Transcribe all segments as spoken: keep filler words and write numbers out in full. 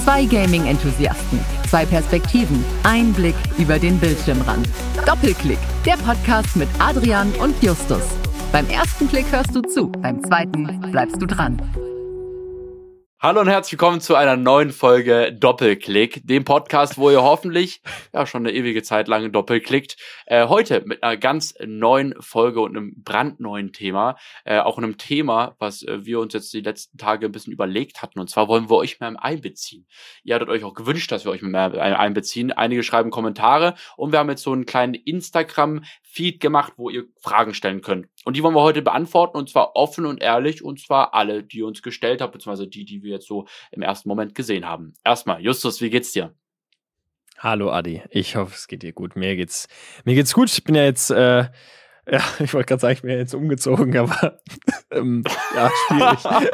Zwei Gaming-Enthusiasten, zwei Perspektiven, ein Blick über den Bildschirmrand. Doppelklick, der Podcast mit Adrian und Justus. Beim ersten Klick hörst du zu, beim zweiten bleibst du dran. Hallo und herzlich willkommen zu einer neuen Folge Doppelklick, dem Podcast, wo ihr hoffentlich ja schon eine ewige Zeit lang doppelklickt. Äh, heute mit einer ganz neuen Folge und einem brandneuen Thema. Äh, auch einem Thema, was äh, wir uns jetzt die letzten Tage ein bisschen überlegt hatten. Und zwar wollen wir euch mehr einbeziehen. Ihr hattet euch auch gewünscht, dass wir euch mehr einbeziehen. Einige schreiben Kommentare und wir haben jetzt so einen kleinen Instagram-Feed gemacht, wo ihr Fragen stellen könnt. Und die wollen wir heute beantworten und zwar offen und ehrlich und zwar alle, die ihr uns gestellt habt, beziehungsweise die, die wir jetzt so im ersten Moment gesehen haben. Erstmal, Justus, wie geht's dir? Hallo Adi, ich hoffe, es geht dir gut. Mir geht's, mir geht's gut. Ich bin ja jetzt, äh, ja, ich wollte gerade sagen, ich bin ja jetzt umgezogen, aber ähm, ja, schwierig.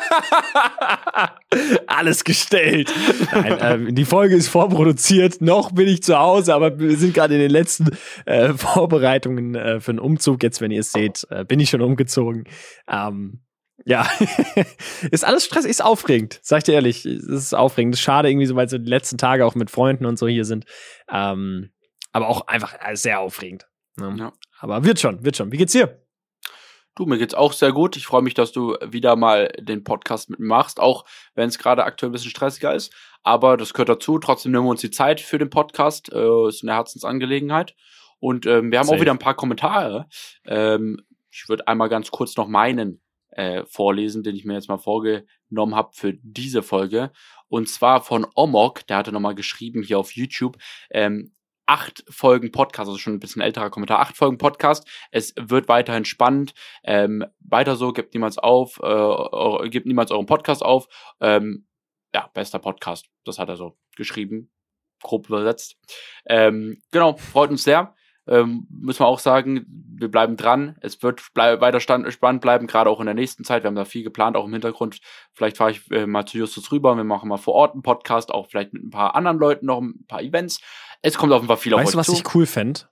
Alles gestellt. Nein, ähm, die Folge ist vorproduziert. Noch bin ich zu Hause, aber wir sind gerade in den letzten äh, Vorbereitungen äh, für einen Umzug. Jetzt, wenn ihr es seht, äh, bin ich schon umgezogen. Ähm, Ja, ist alles Stress, ist aufregend, sag ich dir ehrlich, es ist aufregend, es ist schade irgendwie so, weil so die letzten Tage auch mit Freunden und so hier sind, ähm, aber auch einfach sehr aufregend, ne? Ja. Aber wird schon, wird schon, wie geht's dir? Du, mir geht's auch sehr gut, ich freue mich, dass du wieder mal den Podcast mit mir machst, auch wenn es gerade aktuell ein bisschen stressiger ist, aber das gehört dazu, trotzdem nehmen wir uns die Zeit für den Podcast, äh, ist eine Herzensangelegenheit und ähm, wir haben Safe. Auch wieder ein paar Kommentare, ähm, ich würde einmal ganz kurz noch meinen Äh, vorlesen, den ich mir jetzt mal vorgenommen habe für diese Folge. Und zwar von Omok, der hatte nochmal geschrieben hier auf YouTube, ähm, acht Folgen Podcast, also schon ein bisschen älterer Kommentar, acht Folgen Podcast, es wird weiterhin spannend, ähm, weiter so, gebt niemals auf, äh, gebt niemals euren Podcast auf, ähm, ja, bester Podcast, das hat er so geschrieben, grob übersetzt. Ähm, genau, freut uns sehr. Ähm, müssen wir auch sagen, wir bleiben dran. Es wird bleib, weiter stand, spannend bleiben, gerade auch in der nächsten Zeit. Wir haben da viel geplant, auch im Hintergrund. Vielleicht fahre ich äh, mal zu Justus rüber und wir machen mal vor Ort einen Podcast, auch vielleicht mit ein paar anderen Leuten noch ein paar Events. Es kommt auf jeden Fall viel auf euch zu. Weißt du, was ich cool fände?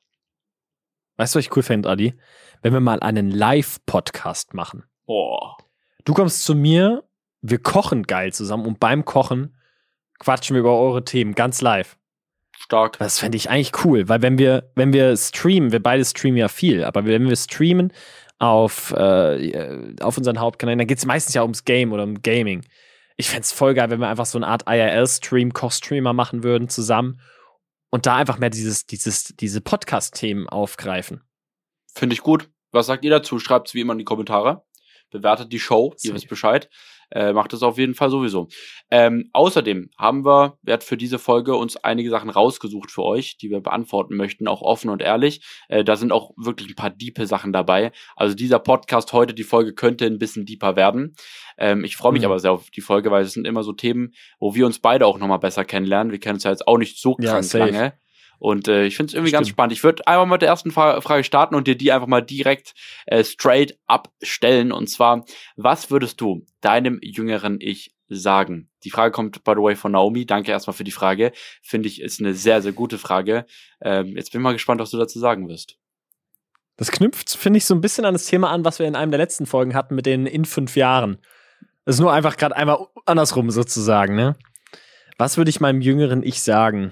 Weißt du, was ich cool fände, Adi? Wenn wir mal einen Live-Podcast machen. Boah. Du kommst zu mir, wir kochen geil zusammen und beim Kochen quatschen wir über eure Themen ganz live. Stark. Das fände ich eigentlich cool, weil wenn wir, wenn wir streamen, wir beide streamen ja viel, aber wenn wir streamen auf, äh, auf unseren Hauptkanälen, dann geht es meistens ja ums Game oder um Gaming. Ich fände es voll geil, wenn wir einfach so eine Art I R L-Stream, Koch-Streamer machen würden zusammen und da einfach mehr dieses, dieses, diese Podcast-Themen aufgreifen. Finde ich gut. Was sagt ihr dazu? Schreibt es wie immer in die Kommentare. Bewertet die Show, ihr wisst Bescheid. Äh, macht es auf jeden Fall sowieso. Ähm, außerdem haben wir, wir hat für diese Folge uns einige Sachen rausgesucht für euch, die wir beantworten möchten, auch offen und ehrlich. Äh, da sind auch wirklich ein paar diepe Sachen dabei. Also dieser Podcast heute, die Folge könnte ein bisschen deeper werden. Ähm, ich freue mich mhm. aber sehr auf die Folge, weil es sind immer so Themen, wo wir uns beide auch nochmal besser kennenlernen. Wir kennen uns ja jetzt auch nicht so ja, krank safe. lange. Und äh, ich finde es irgendwie Stimmt. ganz spannend. Ich würde einmal mit der ersten Fra- Frage starten und dir die einfach mal direkt äh, straight up stellen. Und zwar, was würdest du deinem jüngeren Ich sagen? Die Frage kommt, by the way, von Naomi. Danke erstmal für die Frage. Finde ich, ist eine sehr, sehr gute Frage. Ähm, jetzt bin ich mal gespannt, was du dazu sagen wirst. Das knüpft, finde ich, so ein bisschen an das Thema an, was wir in einem der letzten Folgen hatten mit den in fünf Jahren. Das ist nur einfach gerade einmal andersrum sozusagen, ne? Was würde ich meinem jüngeren Ich sagen?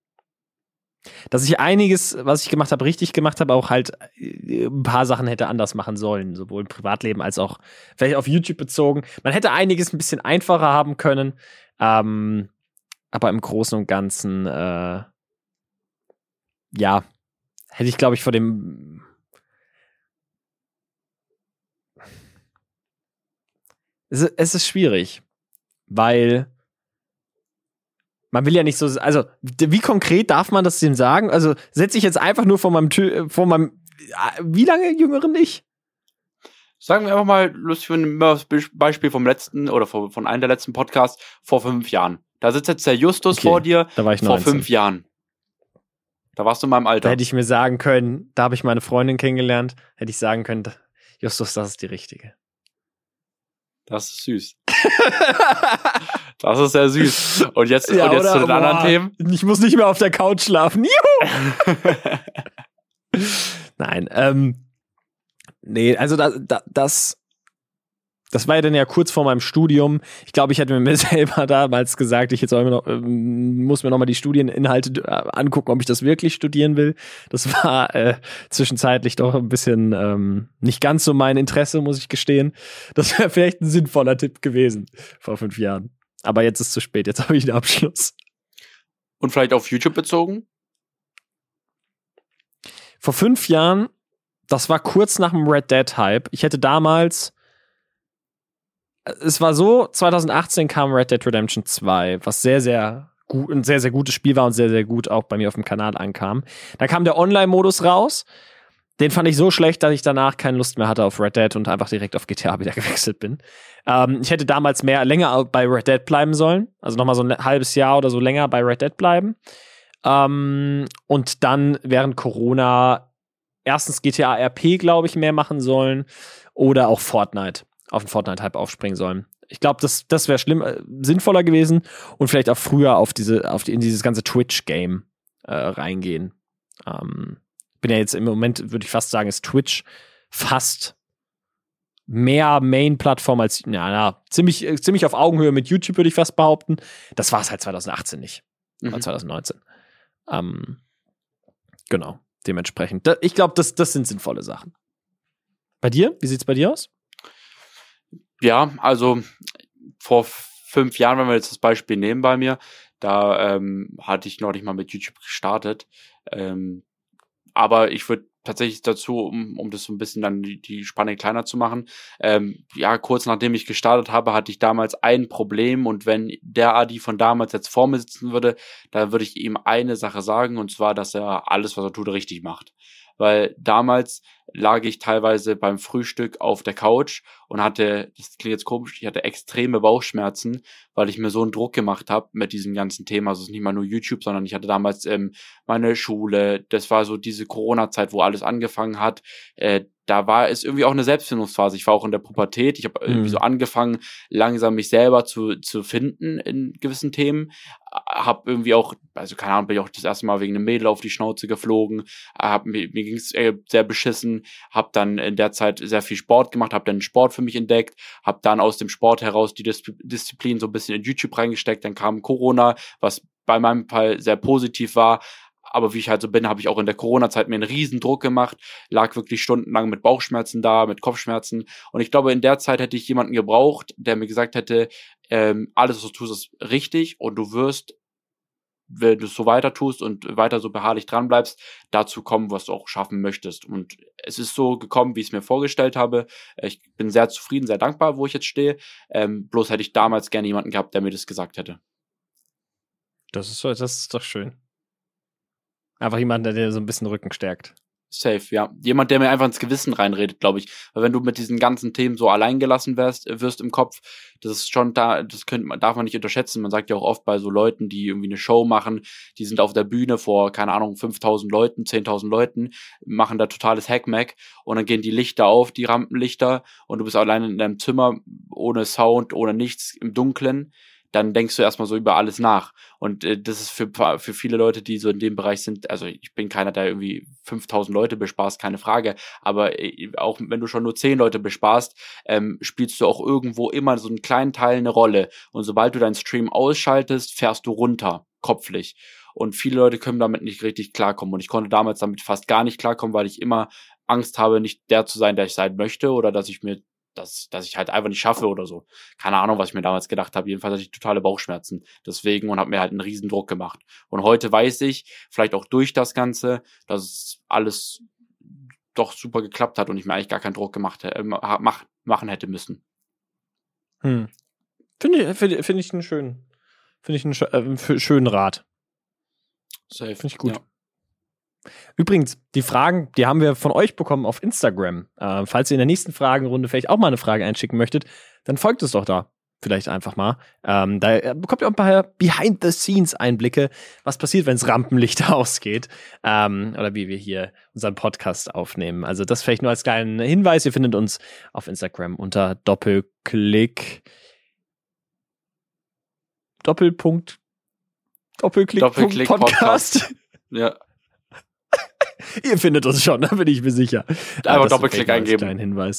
Dass ich einiges, was ich gemacht habe, richtig gemacht habe, auch halt ein paar Sachen hätte anders machen sollen, sowohl im Privatleben als auch vielleicht auf YouTube bezogen. Man hätte einiges ein bisschen einfacher haben können, ähm, aber im Großen und Ganzen, äh, ja, hätte ich, glaube ich, vor dem es, es ist schwierig, weil man will ja nicht so, also wie konkret darf man das dem sagen? Also setze ich jetzt einfach nur vor meinem, vor meinem, wie lange jüngeren Ich? Sagen wir einfach mal, lustig für ein Beispiel vom letzten oder von einem der letzten Podcasts vor fünf Jahren. Da sitzt jetzt der Justus okay, vor dir da war ich vor fünf Jahren. Da warst du in meinem Alter. Da hätte ich mir sagen können, da habe ich meine Freundin kennengelernt, hätte ich sagen können, Justus, das ist die richtige. Das ist süß. Das ist sehr süß. Und jetzt, ja, und jetzt oder, zu den boah, anderen Themen. Ich muss nicht mehr auf der Couch schlafen. Juhu! Nein, ähm, nee, also da, da, das Das war ja dann ja kurz vor meinem Studium. Ich glaube, ich hätte mir selber damals gesagt, ich jetzt auch immer noch, ähm, muss mir nochmal die Studieninhalte äh, angucken, ob ich das wirklich studieren will. Das war äh, zwischenzeitlich doch ein bisschen ähm, nicht ganz so mein Interesse, muss ich gestehen. Das wäre vielleicht ein sinnvoller Tipp gewesen vor fünf Jahren. Aber jetzt ist es zu spät, jetzt habe ich den Abschluss. Und vielleicht auf YouTube bezogen? Vor fünf Jahren, das war kurz nach dem Red Dead Hype. Ich hätte damals Es war so, zwanzig achtzehn kam Red Dead Redemption zwei, was sehr, sehr gut, ein sehr, sehr gutes Spiel war und sehr, sehr gut auch bei mir auf dem Kanal ankam. Dann kam der Online-Modus raus. Den fand ich so schlecht, dass ich danach keine Lust mehr hatte auf Red Dead und einfach direkt auf G T A wieder gewechselt bin. Ähm, ich hätte damals mehr, länger bei Red Dead bleiben sollen. Also nochmal so ein halbes Jahr oder so länger bei Red Dead bleiben. Ähm, und dann während Corona erstens G T A R P, glaube ich, mehr machen sollen oder auch Fortnite. auf den Fortnite-Hype aufspringen sollen. Ich glaube, das, das wäre schlimm, äh, sinnvoller gewesen und vielleicht auch früher auf diese, auf die, in dieses ganze Twitch-Game äh, reingehen. Ähm, bin ja jetzt im Moment, würde ich fast sagen, ist Twitch fast mehr Main-Plattform als, ja, ja, ziemlich, äh, ziemlich auf Augenhöhe mit YouTube, würde ich fast behaupten. Das war es halt zwanzig achtzehn nicht. Mhm. Oder zwanzig neunzehn. Ähm, genau, dementsprechend. Da, ich glaube, das, das sind sinnvolle Sachen. Bei dir? Wie sieht's bei dir aus? Ja, also vor fünf Jahren, wenn wir jetzt das Beispiel nehmen bei mir, da ähm, hatte ich noch nicht mal mit YouTube gestartet. Ähm, aber ich würde tatsächlich dazu, um, um das so ein bisschen dann die, die Spanne kleiner zu machen, ähm, ja, kurz nachdem ich gestartet habe, hatte ich damals ein Problem und wenn der Adi von damals jetzt vor mir sitzen würde, dann würde ich ihm eine Sache sagen und zwar, dass er alles, was er tut, richtig macht. Weil damals lag ich teilweise beim Frühstück auf der Couch und hatte, das klingt jetzt komisch, ich hatte extreme Bauchschmerzen, weil ich mir so einen Druck gemacht habe mit diesem ganzen Thema. Also es ist nicht mal nur YouTube, sondern ich hatte damals ähm, meine Schule, das war so diese Corona-Zeit, wo alles angefangen hat. Äh, da war es irgendwie auch eine Selbstfindungsphase. Ich war auch in der Pubertät. Ich habe mhm. irgendwie so angefangen, langsam mich selber zu zu finden in gewissen Themen. Hab irgendwie auch, also keine Ahnung, bin ich auch das erste Mal wegen einem Mädel auf die Schnauze geflogen. Hab, mir mir ging es äh, sehr beschissen. Hab dann in der Zeit sehr viel Sport gemacht, hab dann Sport für mich entdeckt. Hab dann aus dem Sport heraus die Dis- Disziplin so ein bisschen in YouTube reingesteckt. Dann kam Corona, was bei meinem Fall sehr positiv war. Aber wie ich halt so bin, habe ich auch in der Corona-Zeit mir einen riesen Druck gemacht, lag wirklich stundenlang mit Bauchschmerzen da, mit Kopfschmerzen. Und ich glaube, in der Zeit hätte ich jemanden gebraucht, der mir gesagt hätte, ähm, alles, was du tust, ist richtig und du wirst, wenn du es so weiter tust und weiter so beharrlich dran bleibst, dazu kommen, was du auch schaffen möchtest. Und es ist so gekommen, wie ich es mir vorgestellt habe. Ich bin sehr zufrieden, sehr dankbar, wo ich jetzt stehe. Ähm, bloß hätte ich damals gerne jemanden gehabt, der mir das gesagt hätte. Das ist, das ist doch schön. Einfach jemand, der dir so ein bisschen Rücken stärkt. Safe, ja. Jemand, der mir einfach ins Gewissen reinredet, glaube ich. Weil wenn du mit diesen ganzen Themen so allein gelassen wirst, wirst im Kopf, das ist schon da, das könnte man, darf man nicht unterschätzen. Man sagt ja auch oft bei so Leuten, die irgendwie eine Show machen, die sind auf der Bühne vor, keine Ahnung, fünftausend Leuten, zehntausend Leuten, machen da totales Hackmack und dann gehen die Lichter auf, die Rampenlichter und du bist allein in deinem Zimmer, ohne Sound, ohne nichts, im Dunkeln. Dann denkst du erstmal so über alles nach. Und äh, das ist für für viele Leute, die so in dem Bereich sind, also ich bin keiner, der irgendwie fünftausend Leute bespaßt, keine Frage, aber äh, auch wenn du schon nur zehn Leute bespaßt, ähm, spielst du auch irgendwo immer so einen kleinen Teil eine Rolle. Und sobald du deinen Stream ausschaltest, fährst du runter, kopflich. Und viele Leute können damit nicht richtig klarkommen. Und ich konnte damals damit fast gar nicht klarkommen, weil ich immer Angst habe, nicht der zu sein, der ich sein möchte oder dass ich mir dass dass ich halt einfach nicht schaffe oder so. Keine Ahnung, was ich mir damals gedacht habe. Jedenfalls hatte ich totale Bauchschmerzen. Deswegen und habe mir halt einen riesen Druck gemacht. Und heute weiß ich, vielleicht auch durch das Ganze, dass alles doch super geklappt hat und ich mir eigentlich gar keinen Druck gemacht äh, mach, machen hätte müssen. Hm. Finde ich, find, find ich einen schönen, finde ich einen äh, schönen Rat. Safe. Finde ich gut. Ja. Übrigens, die Fragen, die haben wir von euch bekommen auf Instagram. Äh, falls ihr in der nächsten Fragenrunde vielleicht auch mal eine Frage einschicken möchtet, dann folgt es doch da. Vielleicht einfach mal. Ähm, da bekommt ihr auch ein paar Behind-the-Scenes-Einblicke, was passiert, wenn das Rampenlicht ausgeht. Ähm, oder wie wir hier unseren Podcast aufnehmen. Also das vielleicht nur als kleinen Hinweis. Ihr findet uns auf Instagram unter Doppelklick. Doppelpunkt. Doppelklick. Doppelklick Podcast. Podcast. Ja. Ihr findet uns schon, da bin ich mir sicher. Einfach Doppelklick eingeben. Kleinen Hinweis.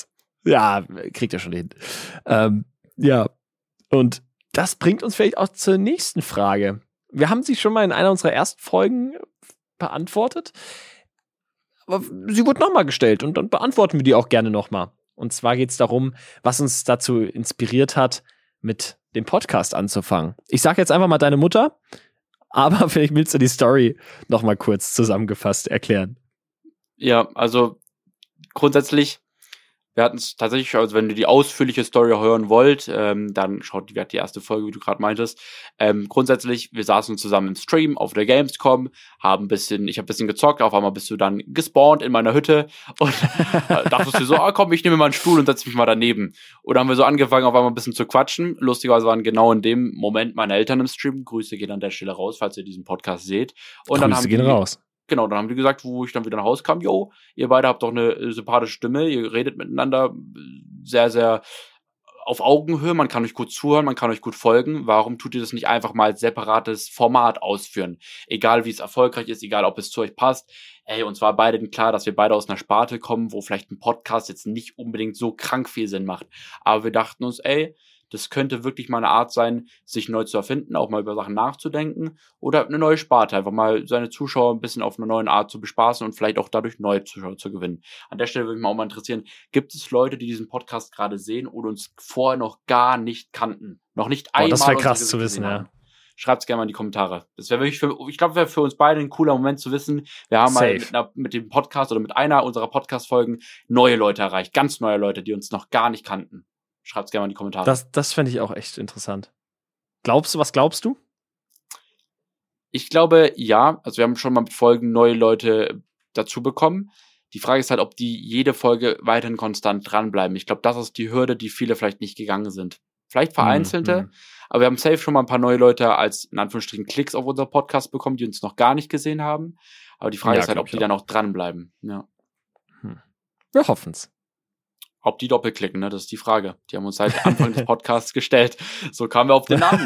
Ja, kriegt er schon hin. Ähm, ja, und das bringt uns vielleicht auch zur nächsten Frage. Wir haben sie schon mal in einer unserer ersten Folgen beantwortet, aber sie wurde nochmal gestellt und dann beantworten wir die auch gerne nochmal. Und zwar geht es darum, was uns dazu inspiriert hat, mit dem Podcast anzufangen. Ich sage jetzt einfach mal deine Mutter, aber vielleicht willst du die Story nochmal kurz zusammengefasst erklären. Ja, also grundsätzlich, wir hatten es tatsächlich, also wenn ihr die ausführliche Story hören wollt, ähm, dann schaut die, die erste Folge, wie du gerade meintest. Ähm, grundsätzlich, wir saßen zusammen im Stream auf der Gamescom, haben ein bisschen, ich habe ein bisschen gezockt, auf einmal bist du dann gespawnt in meiner Hütte und äh, dachtest du so, ah komm, ich nehme mal einen Stuhl und setze mich mal daneben. Und dann haben wir so angefangen, auf einmal ein bisschen zu quatschen. Lustigerweise waren genau in dem Moment meine Eltern im Stream. Grüße gehen an der Stelle raus, falls ihr diesen Podcast seht. Und Grüße dann haben gehen die, raus. Genau, dann haben die gesagt, wo ich dann wieder nach Hause kam, yo, ihr beide habt doch eine äh, sympathische Stimme, ihr redet miteinander sehr, sehr auf Augenhöhe, man kann euch gut zuhören, man kann euch gut folgen, warum tut ihr das nicht einfach mal als separates Format ausführen? Egal wie es erfolgreich ist, egal ob es zu euch passt. Ey, uns war beiden klar, dass wir beide aus einer Sparte kommen, wo vielleicht ein Podcast jetzt nicht unbedingt so krank viel Sinn macht. Aber wir dachten uns, ey, das könnte wirklich mal eine Art sein, sich neu zu erfinden, auch mal über Sachen nachzudenken oder eine neue Sparte, einfach mal seine Zuschauer ein bisschen auf eine neue Art zu bespaßen und vielleicht auch dadurch neue Zuschauer zu gewinnen. An der Stelle würde mich mal auch mal interessieren, gibt es Leute, die diesen Podcast gerade sehen oder uns vorher noch gar nicht kannten? Noch nicht einmal. Oh, das wäre krass unsere zu Gesichter wissen, gesehen haben? ja. Schreibt's gerne mal in die Kommentare. Das wäre wirklich für, ich glaube, wäre für uns beide ein cooler Moment zu wissen. Wir haben mal mit, einer, mit dem Podcast oder mit einer unserer Podcast-Folgen neue Leute erreicht, ganz neue Leute, die uns noch gar nicht kannten. Schreibt's gerne mal in die Kommentare. Das, das fände ich auch echt interessant. Glaubst du, was glaubst du? Ich glaube, ja. Also wir haben schon mal mit Folgen neue Leute dazu bekommen. Die Frage ist halt, ob die jede Folge weiterhin konstant dranbleiben. Ich glaube, das ist die Hürde, die viele vielleicht nicht gegangen sind. Vielleicht vereinzelte, Mhm. aber wir haben safe schon mal ein paar neue Leute als, in Anführungsstrichen, Klicks auf unser Podcast bekommen, die uns noch gar nicht gesehen haben. Aber die Frage Ja, ist halt, glaub ob ich die auch. dann auch dranbleiben. Ja. Wir hoffen's. Ob die doppelklicken, ne? Das ist die Frage. Die haben uns seit Anfang des Podcasts gestellt. So kamen wir auf den Namen.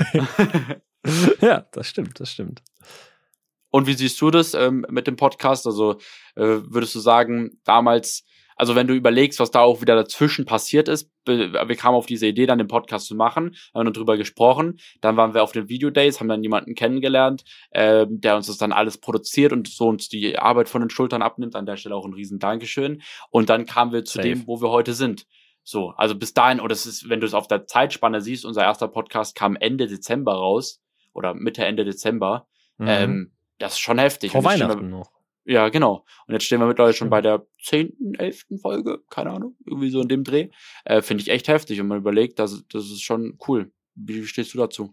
Ja, das stimmt, das stimmt. Und wie siehst du das ähm, mit dem Podcast? Also äh, würdest du sagen, damals, also wenn du überlegst, was da auch wieder dazwischen passiert ist, be- wir kamen auf diese Idee, dann den Podcast zu machen, haben dann drüber gesprochen, dann waren wir auf den Video-Days, haben dann jemanden kennengelernt, ähm, der uns das dann alles produziert und so uns die Arbeit von den Schultern abnimmt. An der Stelle auch ein riesen Dankeschön. Und dann kamen wir zu Safe. dem, wo wir heute sind. So, also bis dahin, oder es ist, wenn du es auf der Zeitspanne siehst, unser erster Podcast kam Ende Dezember raus, oder Mitte, Ende Dezember, Mhm. ähm, das ist schon heftig. Vor Und jetzt stehen Weihnachten wir, noch. ja, genau. Und jetzt stehen wir mittlerweile schon Stimmt. bei der zehnten, elften Folge, keine Ahnung, irgendwie so in dem Dreh. Äh, Finde ich echt heftig. Und man überlegt, das, das ist schon cool. Wie stehst du dazu?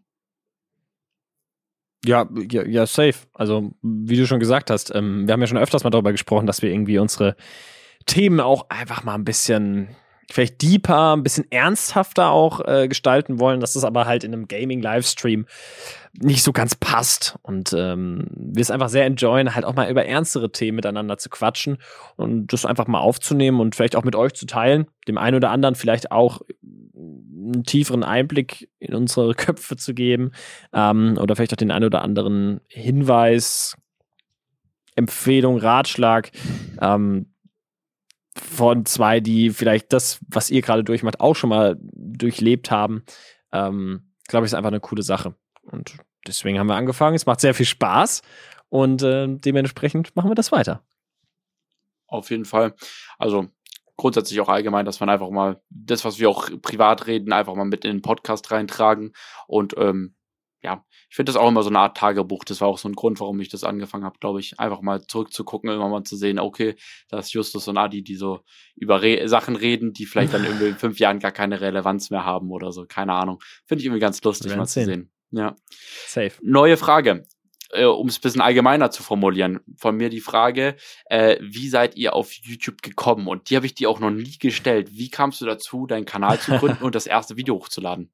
Ja, ja, ja, safe. Also, wie du schon gesagt hast, ähm, wir haben ja schon öfters mal darüber gesprochen, dass wir irgendwie unsere Themen auch einfach mal ein bisschen vielleicht deeper, ein bisschen ernsthafter auch äh, gestalten wollen, dass das aber halt in einem Gaming-Livestream nicht so ganz passt. Und ähm, wir es einfach sehr enjoyen, halt auch mal über ernstere Themen miteinander zu quatschen und das einfach mal aufzunehmen und vielleicht auch mit euch zu teilen, dem einen oder anderen vielleicht auch einen tieferen Einblick in unsere Köpfe zu geben, ähm, oder vielleicht auch den einen oder anderen Hinweis, Empfehlung, Ratschlag, ähm, von zwei, die vielleicht das, was ihr gerade durchmacht, auch schon mal durchlebt haben. Ähm, glaube ich, ist einfach eine coole Sache. Und deswegen haben wir angefangen. Es macht sehr viel Spaß und äh, dementsprechend machen wir das weiter. Auf jeden Fall. Also grundsätzlich auch allgemein, dass man einfach mal das, was wir auch privat reden, einfach mal mit in den Podcast reintragen. Und ähm, ja, ich finde das auch immer so eine Art Tagebuch. Das war auch so ein Grund, warum ich das angefangen habe, glaube ich, einfach mal zurückzugucken, immer mal zu sehen, okay, da ist Justus und Adi, die so über Re- Sachen reden, die vielleicht dann irgendwie in fünf Jahren gar keine Relevanz mehr haben oder so, keine Ahnung. Finde ich irgendwie ganz lustig, Wir mal werden zu sehen. sehen. Ja. Safe. Neue Frage, äh, um es ein bisschen allgemeiner zu formulieren. Von mir die Frage, äh, wie seid ihr auf YouTube gekommen? Und die habe ich dir auch noch nie gestellt. Wie kamst du dazu, deinen Kanal zu gründen und das erste Video hochzuladen?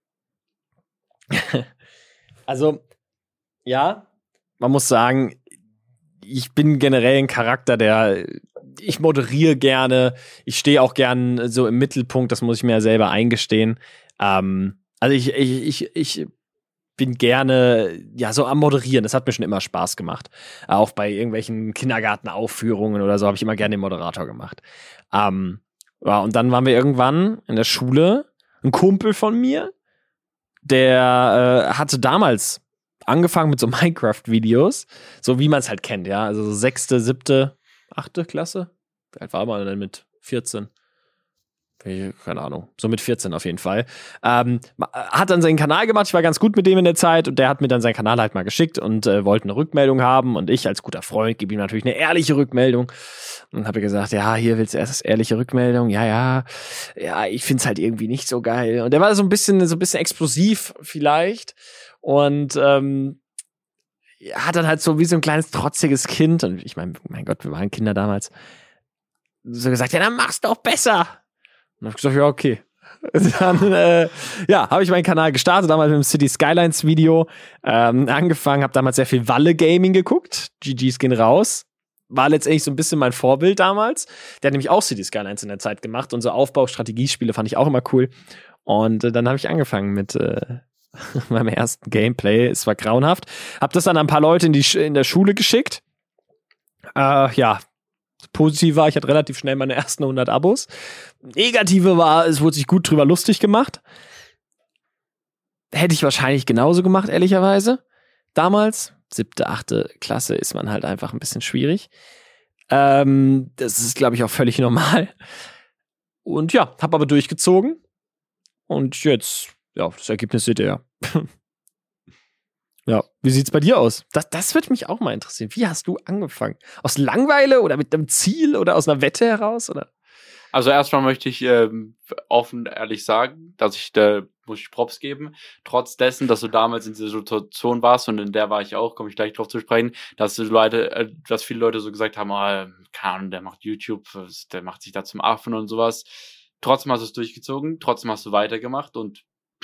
Also, ja, man muss sagen, ich bin generell ein Charakter, der, ich moderiere gerne, ich stehe auch gern so im Mittelpunkt, das muss ich mir ja selber eingestehen. Ähm, also ich, ich, ich, ich bin gerne, ja, so am Moderieren, das hat mir schon immer Spaß gemacht. Auch bei irgendwelchen Kindergartenaufführungen oder so habe ich immer gerne den Moderator gemacht. Ähm, Ja, und dann waren wir irgendwann in der Schule, ein Kumpel von mir, der äh, hatte damals angefangen mit so Minecraft-Videos, so wie man es halt kennt, ja, also so sechste, siebte, achte Klasse. Wie alt war man denn mit vierzehn? Keine Ahnung, so mit vierzehn auf jeden Fall. Ähm, hat dann seinen Kanal gemacht, ich war ganz gut mit dem in der Zeit und der hat mir dann seinen Kanal halt mal geschickt und äh, wollte eine Rückmeldung haben und ich als guter Freund gebe ihm natürlich eine ehrliche Rückmeldung und habe gesagt, ja, hier willst du erst eine ehrliche Rückmeldung, ja, ja, ja, ich find's halt irgendwie nicht so geil. Und der war so ein bisschen, so ein bisschen explosiv vielleicht und ähm, hat dann halt so wie so ein kleines trotziges Kind und ich meine, mein Gott, wir waren Kinder damals, so gesagt, ja, dann mach's doch besser. Und hab ich gesagt, ja, okay. Dann, äh, ja, habe ich meinen Kanal gestartet, damals mit dem City Skylines Video, ähm, angefangen, habe damals sehr viel Walle Gaming geguckt, G Gs gehen raus, war letztendlich so ein bisschen mein Vorbild damals, der hat nämlich auch City Skylines in der Zeit gemacht und so Aufbau-Strategiespiele fand ich auch immer cool und äh, dann habe ich angefangen mit äh, meinem ersten Gameplay, es war grauenhaft, habe das dann an ein paar Leute in, die Sch- in der Schule geschickt, äh, ja, positiv war, ich hatte relativ schnell meine ersten hundert Abos. Negative war, es wurde sich gut drüber lustig gemacht. Hätte ich wahrscheinlich genauso gemacht, ehrlicherweise. Damals, siebte, achte Klasse, ist man halt einfach ein bisschen schwierig. Ähm, das ist, glaube ich, auch völlig normal. Und ja, hab aber durchgezogen. Und jetzt, ja, das Ergebnis seht ihr ja. Ja, wie sieht's bei dir aus? Das, das würde mich auch mal interessieren. Wie hast du angefangen? Aus Langeweile oder mit einem Ziel oder aus einer Wette heraus? Oder? Also erstmal möchte ich ähm, offen ehrlich sagen, dass ich da muss ich Props geben, trotz dessen, dass du damals in dieser Situation warst und in der war ich auch, komme ich gleich drauf zu sprechen, dass du Leute, äh, dass viele Leute so gesagt haben, oh, keine Ahnung, der macht YouTube, der macht sich da zum Affen und sowas. Trotzdem hast du es durchgezogen, trotzdem hast du weitergemacht und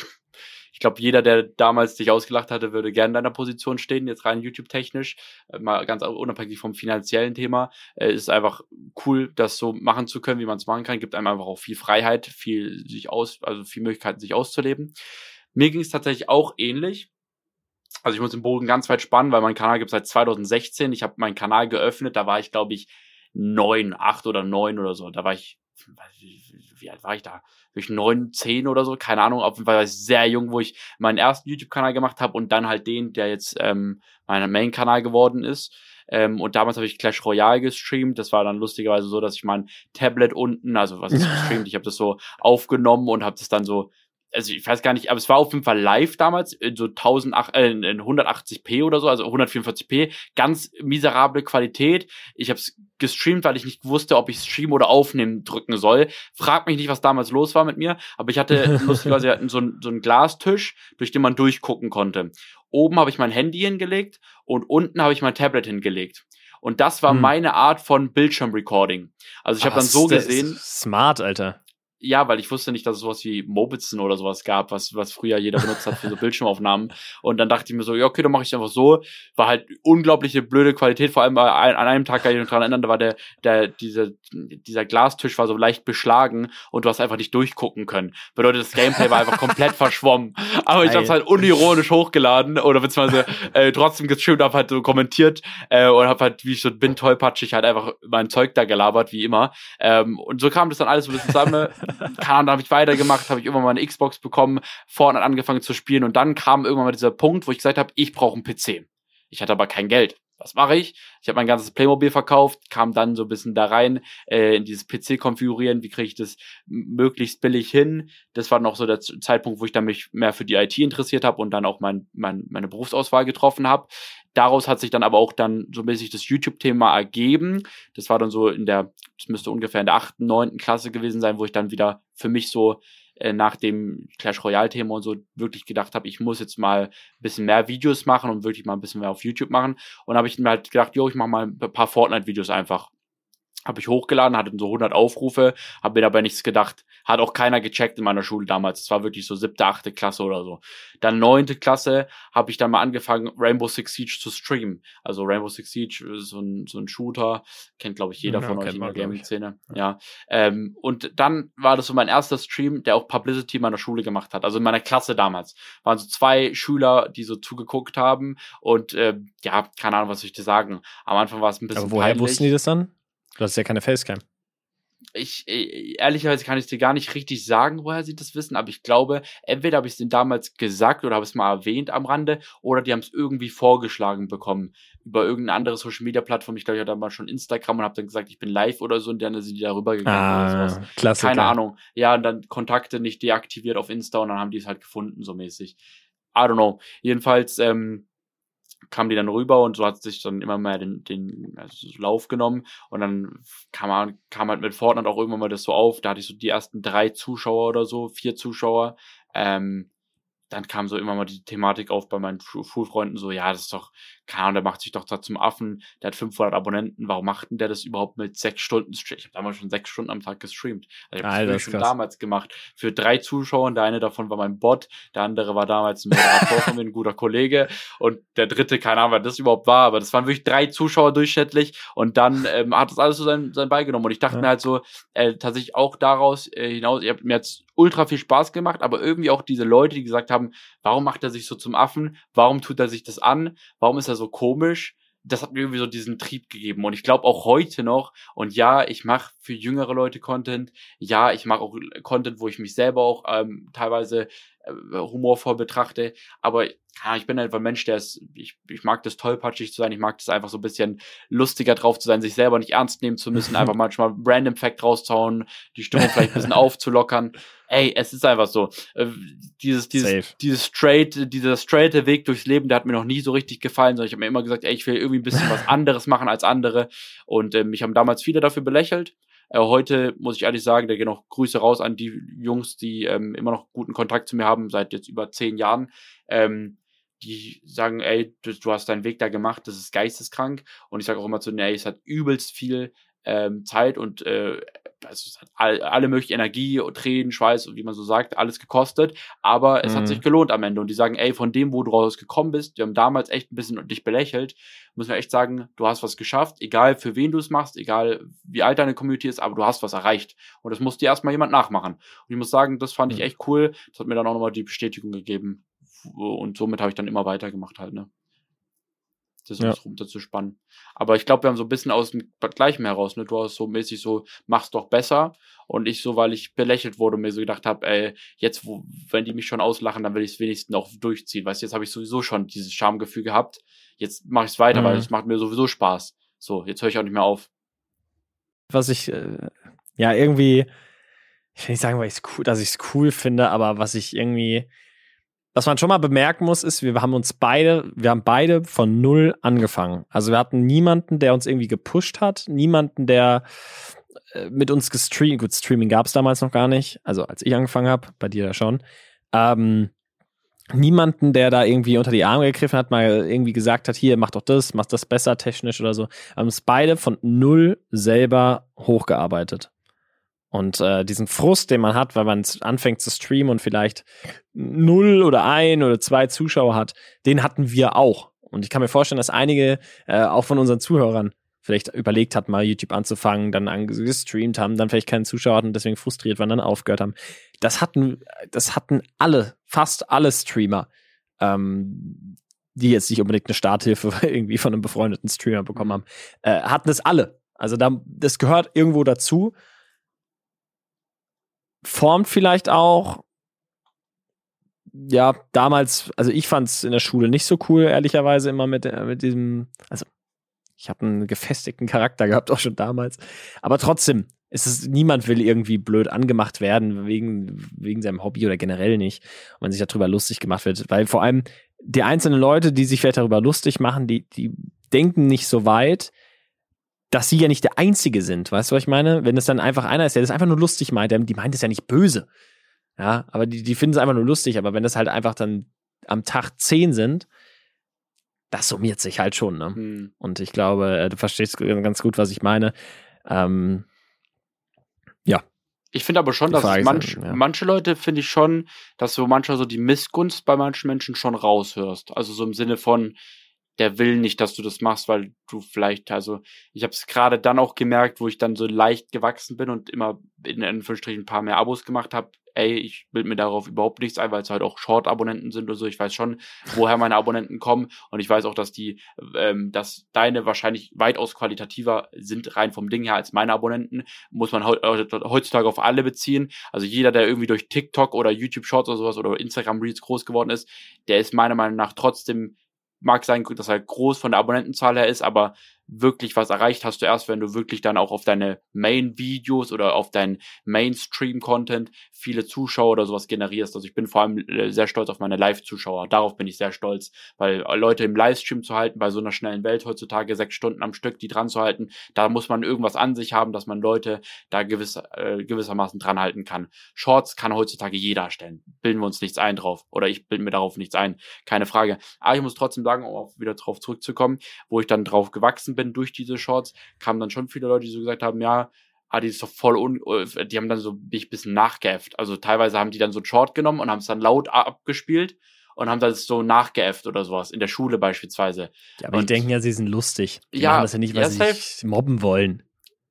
ich glaube, jeder, der damals dich ausgelacht hatte, würde gerne in deiner Position stehen, jetzt rein YouTube-technisch, mal ganz unabhängig vom finanziellen Thema. Es ist einfach cool, das so machen zu können, wie man es machen kann. Gibt einem einfach auch viel Freiheit, viel sich aus, also viel Möglichkeiten, sich auszuleben. Mir ging es tatsächlich auch ähnlich. Also ich muss den Bogen ganz weit spannen, weil mein Kanal gibt es seit zwanzig sechzehn. Ich habe meinen Kanal geöffnet, da war ich, glaube ich, neun, acht oder neun oder so. Da war ich, wie, wie alt war ich da? Ich neun, zehn oder so, keine Ahnung, auf jeden Fall war ich sehr jung, wo ich meinen ersten YouTube-Kanal gemacht habe und dann halt den, der jetzt ähm, mein Main-Kanal geworden ist. Ähm, und damals habe ich Clash Royale gestreamt. Das war dann lustigerweise so, dass ich mein Tablet unten, also was ist gestreamt, ich habe das so aufgenommen und habe das dann so, also ich weiß gar nicht, aber es war auf jeden Fall live damals, in so tausendachtzig, äh, in hundertachtzig p oder so, also hundertvierundvierzig p, ganz miserable Qualität. Ich habe es gestreamt, weil ich nicht wusste, ob ich streamen oder aufnehmen drücken soll. Frag mich nicht, was damals los war mit mir, aber ich hatte lustigerweise wir hatten so, ein, so einen Glastisch, durch den man durchgucken konnte. Oben habe ich mein Handy hingelegt und unten habe ich mein Tablet hingelegt. Und das war hm. meine Art von Bildschirmrecording. Also ich habe dann so gesehen. Smart, Alter. Ja, weil ich wusste nicht, dass es sowas wie Mobitson oder sowas gab, was was früher jeder benutzt hat für so Bildschirmaufnahmen. Und dann dachte ich mir so, ja, okay, dann mache ich es einfach so. War halt unglaubliche blöde Qualität, vor allem bei, an einem Tag kann ich mich daran erinnern, da war der, der, dieser, dieser Glastisch war so leicht beschlagen und du hast einfach nicht durchgucken können. Bedeutet, das Gameplay war einfach komplett verschwommen. Aber ich habe es halt unironisch hochgeladen oder beziehungsweise äh, trotzdem gestreamt, hab halt so kommentiert äh, und hab halt, wie ich so bin, tollpatschig halt einfach mein Zeug da gelabert, wie immer. Ähm, und so kam das dann alles so ein bisschen zusammen. Keine Ahnung, da habe ich weitergemacht, habe ich irgendwann mal eine Xbox bekommen, Fortnite angefangen zu spielen und dann kam irgendwann mal dieser Punkt, wo ich gesagt habe, ich brauche einen P C. Ich hatte aber kein Geld. Was mache ich? Ich habe mein ganzes Playmobil verkauft, kam dann so ein bisschen da rein, äh, in dieses P C konfigurieren, wie kriege ich das möglichst billig hin. Das war noch so der Zeitpunkt, wo ich dann mich mehr für die I T interessiert habe und dann auch mein, mein, meine Berufsauswahl getroffen habe. Daraus hat sich dann aber auch dann so ein bisschen das YouTube-Thema ergeben. Das war dann so in der, das müsste ungefähr in der achten, neunten Klasse gewesen sein, wo ich dann wieder für mich so äh, nach dem Clash Royale-Thema und so wirklich gedacht habe, ich muss jetzt mal ein bisschen mehr Videos machen und wirklich mal ein bisschen mehr auf YouTube machen. Und habe ich mir halt gedacht, jo, ich mache mal ein paar Fortnite-Videos einfach. Habe ich hochgeladen, hatte so hundert Aufrufe, habe mir dabei nichts gedacht. Hat auch keiner gecheckt in meiner Schule damals. Es war wirklich so siebte, achte Klasse oder so. Dann neunte Klasse habe ich dann mal angefangen, Rainbow Six Siege zu streamen. Also Rainbow Six Siege ist so ein, so ein Shooter. Kennt, glaube ich, jeder ja, von euch in der Gaming-Szene. Ja. ja. Ähm, und dann war das so mein erster Stream, der auch Publicity in meiner Schule gemacht hat. Also in meiner Klasse damals. Waren so zwei Schüler, die so zugeguckt haben. Und äh, ja, keine Ahnung, was soll ich dir sagen. Am Anfang war es ein bisschen Aber woher peinlich. Wussten die das dann? Du hast ja keine Facecam. ich, ehrlicherweise kann ich dir gar nicht richtig sagen, woher sie das wissen, aber ich glaube, entweder habe ich es denen damals gesagt oder habe es mal erwähnt am Rande oder die haben es irgendwie vorgeschlagen bekommen über irgendeine andere Social-Media-Plattform. Ich glaube, ich hatte damals schon Instagram und habe dann gesagt, ich bin live oder so und dann sind die darüber gegangen ah, oder sowas. Klassiker. Keine Ahnung. Ja, und dann Kontakte nicht deaktiviert auf Insta und dann haben die es halt gefunden, so mäßig. I don't know. Jedenfalls, ähm, kamen die dann rüber und so hat sich dann immer mehr den, den also Lauf genommen und dann kam, man, kam halt mit Fortnite auch irgendwann mal das so auf, da hatte ich so die ersten drei Zuschauer oder so, vier Zuschauer, ähm, dann kam so immer mal die Thematik auf bei meinen Schulfreunden, so, ja, das ist doch, keine Ahnung, der macht sich doch da zum Affen, der hat fünfhundert Abonnenten, warum macht denn der das überhaupt mit sechs Stunden Stream? Ich habe damals schon sechs Stunden am Tag gestreamt. Also ich habe das schon krass. damals gemacht. Für drei Zuschauer, der eine davon war mein Bot, der andere war damals ein Moderator von mir, ein guter Kollege und der dritte, keine Ahnung, wer das überhaupt war, aber das waren wirklich drei Zuschauer durchschnittlich und dann ähm, hat das alles so sein, sein beigenommen und ich dachte ja. mir halt so, äh, tatsächlich auch daraus äh, hinaus, ich habe mir jetzt ultra viel Spaß gemacht, aber irgendwie auch diese Leute, die gesagt haben, warum macht er sich so zum Affen? Warum tut er sich das an? Warum ist er so komisch? Das hat mir irgendwie so diesen Trieb gegeben und ich glaube auch heute noch und ja, ich mache für jüngere Leute Content, ja, ich mache auch Content, wo ich mich selber auch ähm, teilweise äh, humorvoll betrachte, aber ja, ich bin einfach ein Mensch, der ist, ich, ich mag das tollpatschig zu sein, ich mag das einfach so ein bisschen lustiger drauf zu sein, sich selber nicht ernst nehmen zu müssen, einfach manchmal random Fact rauszuhauen, die Stimmung vielleicht ein bisschen aufzulockern. Ey, es ist einfach so. Äh, dieses, dieses, dieses straight, dieser straighte Weg durchs Leben, der hat mir noch nie so richtig gefallen, sondern ich habe mir immer gesagt, ey, ich will irgendwie ein bisschen was anderes machen als andere und äh, mich haben damals viele dafür belächelt. Äh, heute muss ich ehrlich sagen, da gehen noch Grüße raus an die Jungs, die ähm, immer noch guten Kontakt zu mir haben, seit jetzt über zehn Jahren. Ähm, die sagen, ey, du, du hast deinen Weg da gemacht, das ist geisteskrank. Und ich sage auch immer zu denen, ey, es hat übelst viel ähm, Zeit und äh, also es hat all, alle mögliche Energie, Tränen, Schweiß und wie man so sagt, alles gekostet. Aber es mhm. hat sich gelohnt am Ende. Und die sagen, ey, von dem, wo du rausgekommen bist, wir haben damals echt ein bisschen dich belächelt, müssen wir echt sagen, du hast was geschafft, egal für wen du es machst, egal wie alt deine Community ist, aber du hast was erreicht. Und das muss dir erstmal jemand nachmachen. Und ich muss sagen, das fand mhm. ich echt cool. Das hat mir dann auch nochmal die Bestätigung gegeben. Und somit habe ich dann immer weitergemacht halt, ne? Das ist ja. runterzuspannen. Aber ich glaube, wir haben so ein bisschen aus dem Gleichen heraus, ne? Du hast so mäßig so, mach's doch besser. Und ich so, weil ich belächelt wurde und mir so gedacht habe, ey, jetzt, wo, wenn die mich schon auslachen, dann will ich es wenigstens auch durchziehen. Weißt du, jetzt habe ich sowieso schon dieses Schamgefühl gehabt. Jetzt mache ich es weiter, mhm. weil es macht mir sowieso Spaß. So, jetzt höre ich auch nicht mehr auf. Was ich, äh, ja, irgendwie, ich will nicht sagen, weil ich's cool, dass ich es cool finde, aber was ich irgendwie, was man schon mal bemerken muss, ist, wir haben uns beide, wir haben beide von null angefangen. Also wir hatten niemanden, der uns irgendwie gepusht hat, niemanden, der äh, mit uns gestreamt, gut, Streaming gab es damals noch gar nicht, also als ich angefangen habe, bei dir ja schon, ähm, niemanden, der da irgendwie unter die Arme gegriffen hat, mal irgendwie gesagt hat, hier, mach doch das, mach das besser technisch oder so. Wir haben uns beide von null selber hochgearbeitet. Und äh, diesen Frust, den man hat, weil man anfängt zu streamen und vielleicht null oder ein oder zwei Zuschauer hat, den hatten wir auch. Und ich kann mir vorstellen, dass einige äh, auch von unseren Zuhörern vielleicht überlegt hatten, mal YouTube anzufangen, dann gestreamt haben, dann vielleicht keinen Zuschauer hatten und deswegen frustriert waren, dann aufgehört haben. Das hatten, das hatten alle, fast alle Streamer, ähm, die jetzt nicht unbedingt eine Starthilfe irgendwie von einem befreundeten Streamer bekommen haben, äh, hatten es alle. Also da, das gehört irgendwo dazu. Formt vielleicht auch, ja, damals, also ich fand es in der Schule nicht so cool, ehrlicherweise immer mit, mit diesem, also ich habe einen gefestigten Charakter gehabt, auch schon damals, aber trotzdem, ist es, niemand will irgendwie blöd angemacht werden, wegen, wegen seinem Hobby oder generell nicht, und wenn sich darüber lustig gemacht wird, weil vor allem die einzelnen Leute, die sich vielleicht darüber lustig machen, die, die denken nicht so weit, dass sie ja nicht der Einzige sind, weißt du, was ich meine? Wenn es dann einfach einer ist, der das einfach nur lustig meint, die meint es ja nicht böse, ja, aber die, die finden es einfach nur lustig, aber wenn das halt einfach dann am Tag zehn sind, das summiert sich halt schon, ne? Hm. Und ich glaube, du verstehst ganz gut, was ich meine. Ähm, ja. Ich finde aber schon, dass manch, ja. manche Leute, finde ich schon, dass du manchmal so die Missgunst bei manchen Menschen schon raushörst. Also so im Sinne von, der will nicht, dass du das machst, weil du vielleicht, also ich habe es gerade dann auch gemerkt, wo ich dann so leicht gewachsen bin und immer in Anführungsstrichen ein paar mehr Abos gemacht habe. Ey, ich bild mir darauf überhaupt nichts ein, weil es halt auch Short-Abonnenten sind oder so. Ich weiß schon, woher meine Abonnenten kommen und ich weiß auch, dass die, ähm, dass deine wahrscheinlich weitaus qualitativer sind, rein vom Ding her, als meine Abonnenten. Muss man heutzutage auf alle beziehen. Also jeder, der irgendwie durch TikTok oder YouTube Shorts oder sowas oder Instagram Reels groß geworden ist, der ist meiner Meinung nach trotzdem, mag sein, dass er groß von der Abonnentenzahl her ist, aber wirklich was erreicht hast du erst, wenn du wirklich dann auch auf deine Main-Videos oder auf deinen Mainstream-Content viele Zuschauer oder sowas generierst. Also ich bin vor allem sehr stolz auf meine Live-Zuschauer. Darauf bin ich sehr stolz, weil Leute im Livestream zu halten, bei so einer schnellen Welt heutzutage sechs Stunden am Stück, die dran zu halten, da muss man irgendwas an sich haben, dass man Leute da gewiss, äh, gewissermaßen dran halten kann. Shorts kann heutzutage jeder erstellen. Bilden wir uns nichts ein drauf. Oder ich bilde mir darauf nichts ein. Keine Frage. Aber ich muss trotzdem sagen, um auch wieder drauf zurückzukommen, wo ich dann drauf gewachsen bin, durch diese Shorts, kamen dann schon viele Leute, die so gesagt haben, ja, ah, die ist doch voll un... Die haben dann so mich ein bisschen nachgeäfft. Also teilweise haben die dann so einen Short genommen und haben es dann laut abgespielt und haben das so nachgeäfft oder sowas. In der Schule beispielsweise. Ja, aber und die denken ja, sie sind lustig. Die ja, machen das ja nicht, weil ja, sie safe. sich mobben wollen.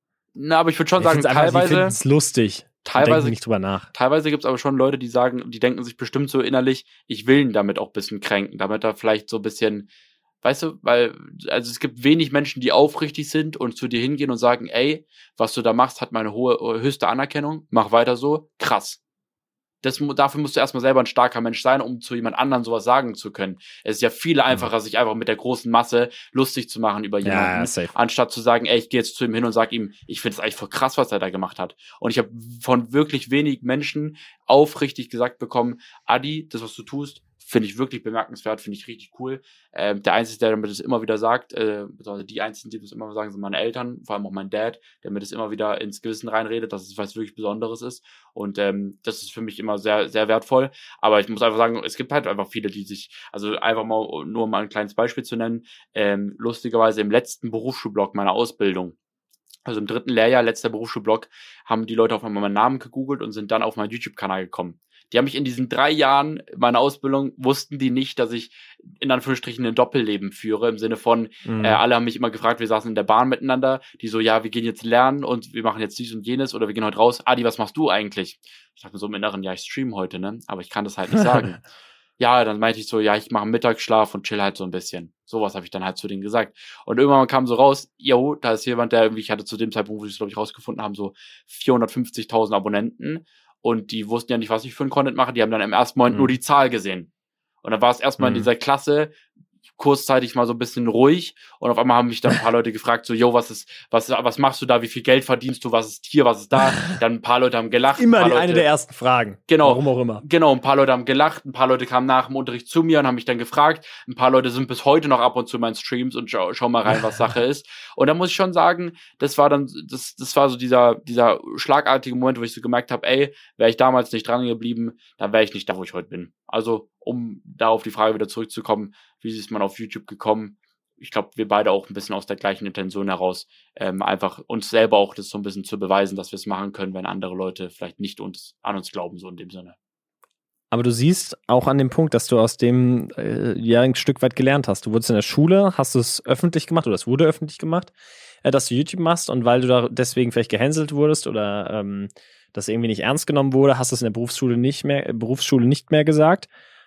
Na, aber ich würde schon Ich sagen, find's einfach, teilweise... sie finden es lustig. Teilweise denken nicht drüber nach. Teilweise gibt es aber schon Leute, die sagen, die denken sich bestimmt so innerlich, ich will ihn damit auch ein bisschen kränken, damit er vielleicht so ein bisschen... Weißt du, weil, also es gibt wenig Menschen, die aufrichtig sind und zu dir hingehen und sagen, ey, was du da machst, hat meine hohe, höchste Anerkennung, mach weiter so, krass. Das, dafür musst du erstmal selber ein starker Mensch sein, um zu jemand anderem sowas sagen zu können. Es ist ja viel einfacher, mhm. sich einfach mit der großen Masse lustig zu machen über jemanden, ja, anstatt zu sagen, ey, ich gehe jetzt zu ihm hin und sag ihm, ich finde es eigentlich voll krass, was er da gemacht hat. Und ich habe von wirklich wenig Menschen aufrichtig gesagt bekommen, Adi, das, was du tust, finde ich wirklich bemerkenswert, finde ich richtig cool. Ähm, der Einzige, der mir das immer wieder sagt, äh, also die Einzigen, die das immer sagen, sind meine Eltern, vor allem auch mein Dad, der mir das immer wieder ins Gewissen reinredet, dass es was wirklich Besonderes ist. Und ähm, das ist für mich immer sehr, sehr wertvoll. Aber ich muss einfach sagen, es gibt halt einfach viele, die sich, also einfach mal, nur mal ein kleines Beispiel zu nennen, ähm, lustigerweise im letzten Berufsschulblock meiner Ausbildung, also im dritten Lehrjahr, letzter Berufsschulblock, haben die Leute auf einmal meinen Namen gegoogelt und sind dann auf meinen YouTube-Kanal gekommen. Die haben mich in diesen drei Jahren meiner Ausbildung, wussten die nicht, dass ich in Anführungsstrichen ein Doppelleben führe, im Sinne von, mhm. äh, alle haben mich immer gefragt, wir saßen in der Bahn miteinander, die so, ja, wir gehen jetzt lernen und wir machen jetzt dies und jenes oder wir gehen heute raus. Adi, was machst du eigentlich? Ich dachte mir so im Inneren, ja, ich stream heute, ne, aber ich kann das halt nicht sagen. Ja, dann meinte ich so, ja, ich mache einen Mittagsschlaf und chill halt so ein bisschen. Sowas habe ich dann halt zu denen gesagt. Und irgendwann kam so raus, jo, da ist jemand, der irgendwie, ich hatte zu dem Zeitpunkt, wo ich es, glaube ich, rausgefunden haben, so vierhundertfünfzigtausend Abonnenten. Und die wussten ja nicht, was ich für einen Content mache. Die haben dann im ersten Moment mhm. nur die Zahl gesehen. Und dann war es erstmal mhm. in dieser Klasse kurzzeitig mal so ein bisschen ruhig. Und auf einmal haben mich dann ein paar Leute gefragt, so, yo, was ist, was, was machst du da? Wie viel Geld verdienst du? Was ist hier? Was ist da? Dann ein paar Leute haben gelacht. Immer die Leute, eine der ersten Fragen. Genau. Warum auch immer. Genau. Ein paar Leute haben gelacht. Ein paar Leute kamen nach dem Unterricht zu mir und haben mich dann gefragt. Ein paar Leute sind bis heute noch ab und zu in meinen Streams und schau, schau mal rein, was Sache ist. Und da muss ich schon sagen, das war dann, das, das war so dieser, dieser schlagartige Moment, wo ich so gemerkt habe, ey, wäre ich damals nicht dran geblieben, dann wäre ich nicht da, wo ich heute bin. Also, um da auf die Frage wieder zurückzukommen, wie ist man auf YouTube gekommen? Ich glaube, wir beide auch ein bisschen aus der gleichen Intention heraus, ähm, einfach uns selber auch das so ein bisschen zu beweisen, dass wir es machen können, wenn andere Leute vielleicht nicht uns an uns glauben, so in dem Sinne. Aber du siehst auch an dem Punkt, dass du aus dem äh, ja ein Stück weit gelernt hast. Du wurdest in der Schule, hast du es öffentlich gemacht oder es wurde öffentlich gemacht, äh, dass du YouTube machst und weil du da deswegen vielleicht gehänselt wurdest oder ähm, das irgendwie nicht ernst genommen wurde, hast du es in der Berufsschule nicht mehr, Berufsschule nicht mehr gesagt.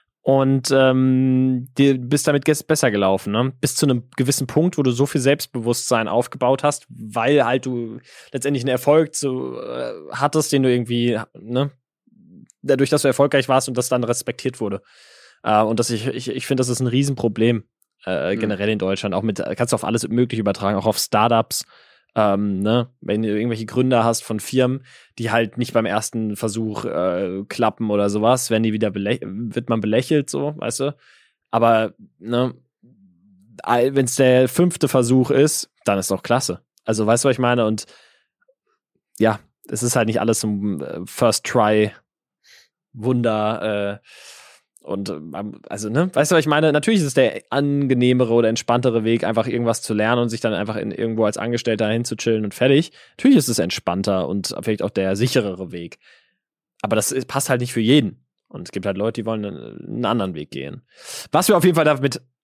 Und ähm, du bist damit besser gelaufen, ne? Bis zu einem gewissen Punkt, wo du so viel Selbstbewusstsein aufgebaut hast, weil halt du letztendlich einen Erfolg so, äh, hattest, den du irgendwie, ne, dadurch, dass du erfolgreich warst und das dann respektiert wurde. Äh, und das ich, ich, ich finde, das ist ein Riesenproblem äh, generell in Deutschland. Auch mit, kannst du auf alles Mögliche übertragen, auch auf Startups. Ähm, ne? Wenn du irgendwelche Gründer hast von Firmen, die halt nicht beim ersten Versuch äh, klappen oder sowas, werden die wieder belä- wird man belächelt, so, weißt du? Aber ne, wenn es der fünfte Versuch ist, dann ist doch klasse. Also, weißt du, was ich meine? Und ja, es ist halt nicht alles zum First Try Wunder, äh, und also, ne, weißt du, was ich meine? Natürlich ist es der angenehmere oder entspanntere Weg, einfach irgendwas zu lernen und sich dann einfach in, irgendwo als Angestellter hinzuchillen und fertig. Natürlich ist es entspannter und vielleicht auch der sicherere Weg. Aber das passt halt nicht für jeden. Und es gibt halt Leute, die wollen einen, einen anderen Weg gehen. Was wir auf jeden Fall damit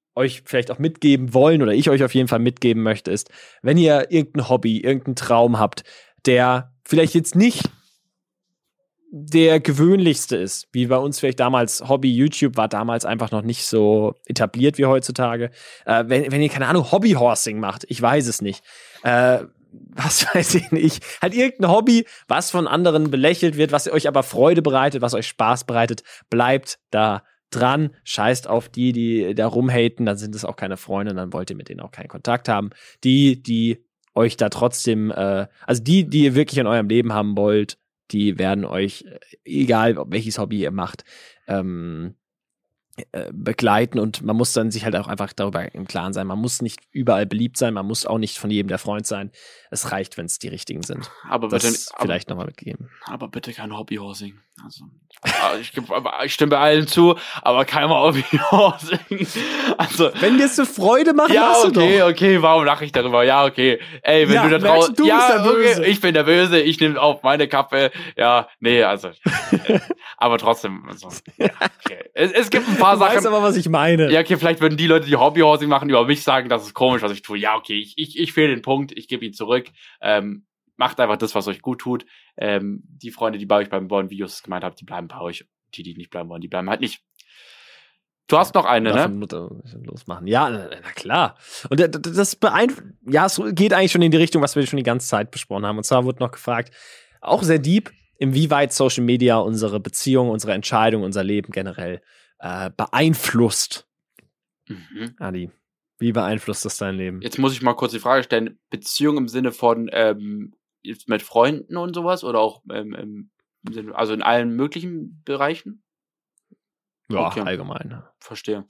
euch vielleicht auch mitgeben wollen oder ich euch auf jeden Fall mitgeben möchte, ist, wenn ihr irgendein Hobby, irgendeinen Traum habt, der vielleicht jetzt nicht der gewöhnlichste ist, wie bei uns vielleicht damals Hobby YouTube war damals einfach noch nicht so etabliert wie heutzutage. Äh, wenn, wenn ihr, keine Ahnung, Hobbyhorsing macht, ich weiß es nicht. Äh, was weiß ich nicht. Halt irgendein Hobby, was von anderen belächelt wird, was euch aber Freude bereitet, was euch Spaß bereitet, bleibt da dran. Scheißt auf die, die da rumhaten, dann sind es auch keine Freunde, dann wollt ihr mit denen auch keinen Kontakt haben. Die, die euch da trotzdem, äh, also die, die ihr wirklich in eurem Leben haben wollt, die werden euch, egal welches Hobby ihr macht, ähm, äh, begleiten und man muss dann sich halt auch einfach darüber im Klaren sein. Man muss nicht überall beliebt sein, man muss auch nicht von jedem der Freund sein. Es reicht, wenn es die richtigen sind. Aber das bitte, vielleicht nochmal mitgeben. Aber bitte kein Hobbyhorsing. Also, ich, ich stimme bei allen zu, aber kein Hobbyhorsing. Also, wenn dir es eine Freude macht, ja, machst du okay, doch. okay, warum lache ich darüber? Ja, okay. Ey, wenn Ja, du da draußen, du ja, bist der Böse. okay, ich bin der Böse, ich nehme auf meine Kappe. Ja, nee, also, aber trotzdem, also, ja, okay. Es, es gibt ein paar Du Sachen. weißt aber, was ich meine. Ja, okay, vielleicht würden die Leute, die Hobbyhorsing machen, über mich sagen, das ist komisch, was ich tue. Ja, okay, ich, ich, ich fehle den Punkt, ich gebe ihn zurück. Ähm, macht einfach das, was euch gut tut. Ähm, die Freunde, die bei euch beim neuen Videos gemeint habt, die bleiben bei euch. Die, die nicht bleiben wollen, die bleiben halt nicht. Du hast noch eine, Davon ne? Losmachen. Ja, na klar. Und das beeinflusst, ja, es geht eigentlich schon in die Richtung, was wir schon die ganze Zeit besprochen haben. Und zwar wurde noch gefragt, auch sehr deep, inwieweit Social Media unsere Beziehung, unsere Entscheidung, unser Leben generell äh, beeinflusst. Mhm. Adi, wie beeinflusst das dein Leben? Jetzt muss ich mal kurz die Frage stellen, Beziehung im Sinne von ähm, jetzt mit Freunden und sowas oder auch ähm, im Sinne, also in allen möglichen Bereichen? Ja, Okay. allgemein. Verstehe.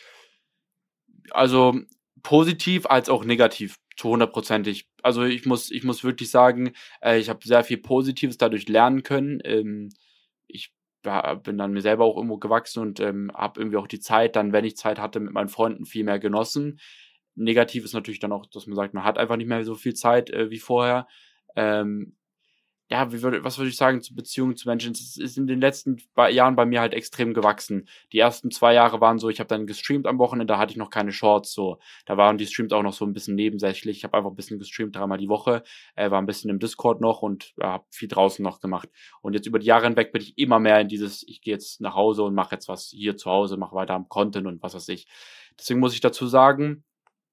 Also positiv als auch negativ, zu hundertprozentig. Also ich muss, ich muss wirklich sagen, äh, ich habe sehr viel Positives dadurch lernen können. Ähm, ich ja, bin dann mir selber auch irgendwo gewachsen und ähm, habe irgendwie auch die Zeit dann, wenn ich Zeit hatte, mit meinen Freunden viel mehr genossen. Negativ ist natürlich dann auch, dass man sagt, man hat einfach nicht mehr so viel Zeit äh, wie vorher. Ähm, ja, wie würde, was würde ich sagen zu Beziehungen zu Menschen? Es ist in den letzten Jahren bei mir halt extrem gewachsen. Die ersten zwei Jahre waren so, ich habe dann gestreamt am Wochenende, da hatte ich noch keine Shorts, so. Da waren die Streams auch noch so ein bisschen nebensächlich. Ich habe einfach ein bisschen gestreamt, dreimal die Woche, äh, war ein bisschen im Discord noch und ja, habe viel draußen noch gemacht. Und jetzt über die Jahre hinweg bin ich immer mehr in dieses, ich gehe jetzt nach Hause und mache jetzt was hier zu Hause, mache weiter am Content und was weiß ich. Deswegen muss ich dazu sagen,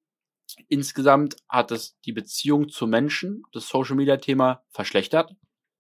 insgesamt hat es die Beziehung zu Menschen, das Social-Media-Thema, verschlechtert.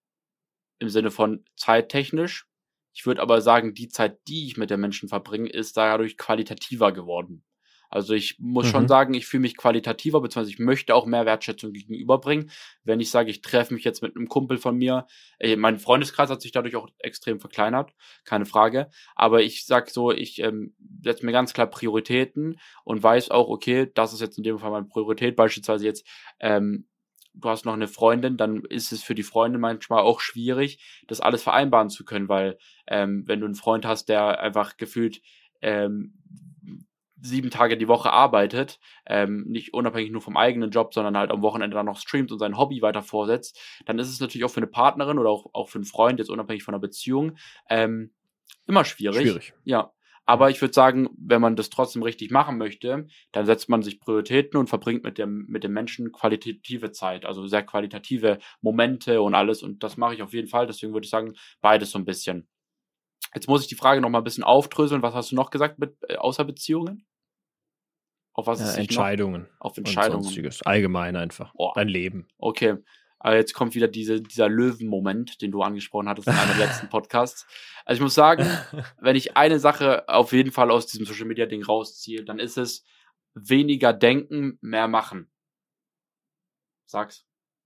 Im Sinne von zeittechnisch. Ich würde aber sagen, die Zeit, die ich mit den Menschen verbringe, ist dadurch qualitativer geworden. Also ich muss mhm. schon sagen, ich fühle mich qualitativer, beziehungsweise ich möchte auch mehr Wertschätzung gegenüberbringen. Wenn ich sage, ich treffe mich jetzt mit einem Kumpel von mir, äh, mein Freundeskreis hat sich dadurch auch extrem verkleinert, keine Frage. Aber ich sag so, ich ähm, setze mir ganz klar Prioritäten und weiß auch, okay, das ist jetzt in dem Fall meine Priorität. Beispielsweise jetzt, ähm, du hast noch eine Freundin, dann ist es für die Freundin manchmal auch schwierig, das alles vereinbaren zu können, weil ähm, wenn du einen Freund hast, der einfach gefühlt ähm, sieben Tage die Woche arbeitet, ähm, nicht unabhängig nur vom eigenen Job, sondern halt am Wochenende dann noch streamt und sein Hobby weiter vorsetzt, dann ist es natürlich auch für eine Partnerin oder auch, auch für einen Freund, jetzt unabhängig von einer Beziehung, ähm, immer schwierig. Schwierig. Ja. Aber ich würde sagen, wenn man das trotzdem richtig machen möchte, dann setzt man sich Prioritäten und verbringt mit dem, mit dem Menschen qualitative Zeit, also sehr qualitative Momente und alles. Und das mache ich auf jeden Fall. Deswegen würde ich sagen, beides so ein bisschen. Jetzt muss ich die Frage noch mal ein bisschen aufdröseln. Was hast du noch gesagt mit äh, außer Beziehungen? Auf was Ja, ist sich Entscheidungen. Noch? Auf Entscheidungen. Und sonstiges. Allgemein einfach. Oh. Dein Leben. Okay. Aber jetzt kommt wieder diese, dieser Löwen-Moment, den du angesprochen hattest in einem der letzten Podcasts. Also ich muss sagen, wenn ich eine Sache auf jeden Fall aus diesem Social-Media-Ding rausziehe, dann ist es weniger denken, mehr machen. Sag's.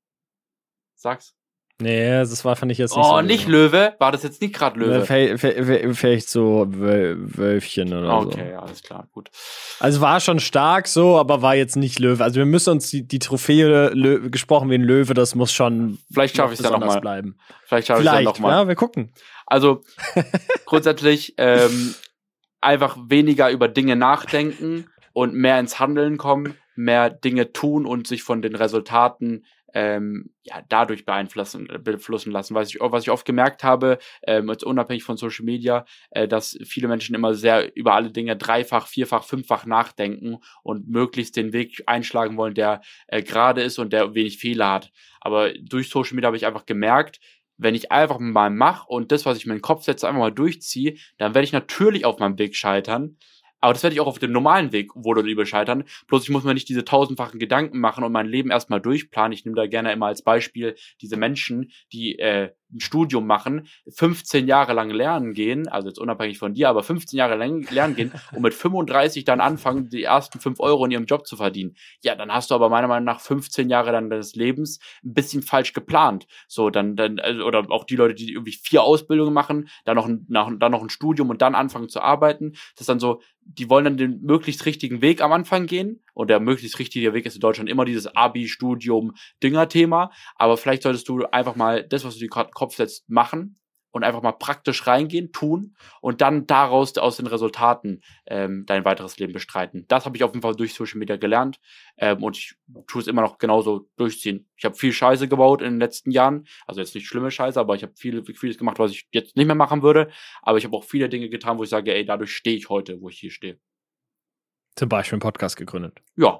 Sag's. Nee, das war, fand ich jetzt nicht oh, so. Oh, nicht so. Löwe? War das jetzt nicht gerade Löwe? Vielleicht so Wölfchen oder okay, so. Okay, alles klar, gut. Also war schon stark so, aber war jetzt nicht Löwe. Also wir müssen uns die, die Trophäe Löwe, gesprochen wie ein Löwe, das muss schon Vielleicht schaffe ich es dann nochmal. Bleiben. Vielleicht schaffe ich es dann nochmal. Ja, wir gucken. Also grundsätzlich ähm, einfach weniger über Dinge nachdenken und mehr ins Handeln kommen, mehr Dinge tun und sich von den Resultaten ähm, ja, dadurch beeinflussen, beeinflussen lassen. Was ich, was ich oft gemerkt habe, ähm, jetzt unabhängig von Social Media, äh, dass viele Menschen immer sehr über alle Dinge dreifach, vierfach, fünffach nachdenken und möglichst den Weg einschlagen wollen, der äh, gerade ist und der wenig Fehler hat. Aber durch Social Media habe ich einfach gemerkt, wenn ich einfach mal mache und das, was ich mir in den Kopf setze, einfach mal durchziehe, dann werde ich natürlich auf meinem Weg scheitern. Aber das werde ich auch auf dem normalen Weg wohl oder übel scheitern. Bloß ich muss mir nicht diese tausendfachen Gedanken machen und mein Leben erstmal durchplanen. Ich nehme da gerne immer als Beispiel diese Menschen, die äh, ein Studium machen, fünfzehn Jahre lang lernen gehen, also jetzt unabhängig von dir, aber fünfzehn Jahre lang lernen gehen und mit fünfunddreißig dann anfangen, die ersten fünf Euro in ihrem Job zu verdienen. Ja, dann hast du aber meiner Meinung nach fünfzehn Jahre dann deines Lebens ein bisschen falsch geplant. So, dann, dann, oder auch die Leute, die irgendwie vier Ausbildungen machen, dann noch ein, nach, dann noch ein Studium und dann anfangen zu arbeiten. Das ist dann so, die wollen dann den möglichst richtigen Weg am Anfang gehen. Und der möglichst richtige Weg ist in Deutschland immer dieses Abi, Studium, Dinger-Thema. Aber vielleicht solltest du einfach mal das, was du dir gerade in den Kopf setzt, machen und einfach mal praktisch reingehen, tun und dann daraus aus den Resultaten ähm, dein weiteres Leben bestreiten. Das habe ich auf jeden Fall durch Social Media gelernt ähm, und ich tue es immer noch genauso durchziehen. Ich habe viel Scheiße gebaut in den letzten Jahren, also jetzt nicht schlimme Scheiße, aber ich habe viel, vieles gemacht, was ich jetzt nicht mehr machen würde, aber ich habe auch viele Dinge getan, wo ich sage, ey, dadurch stehe ich heute, wo ich hier stehe. Zum Beispiel einen Podcast gegründet. Ja.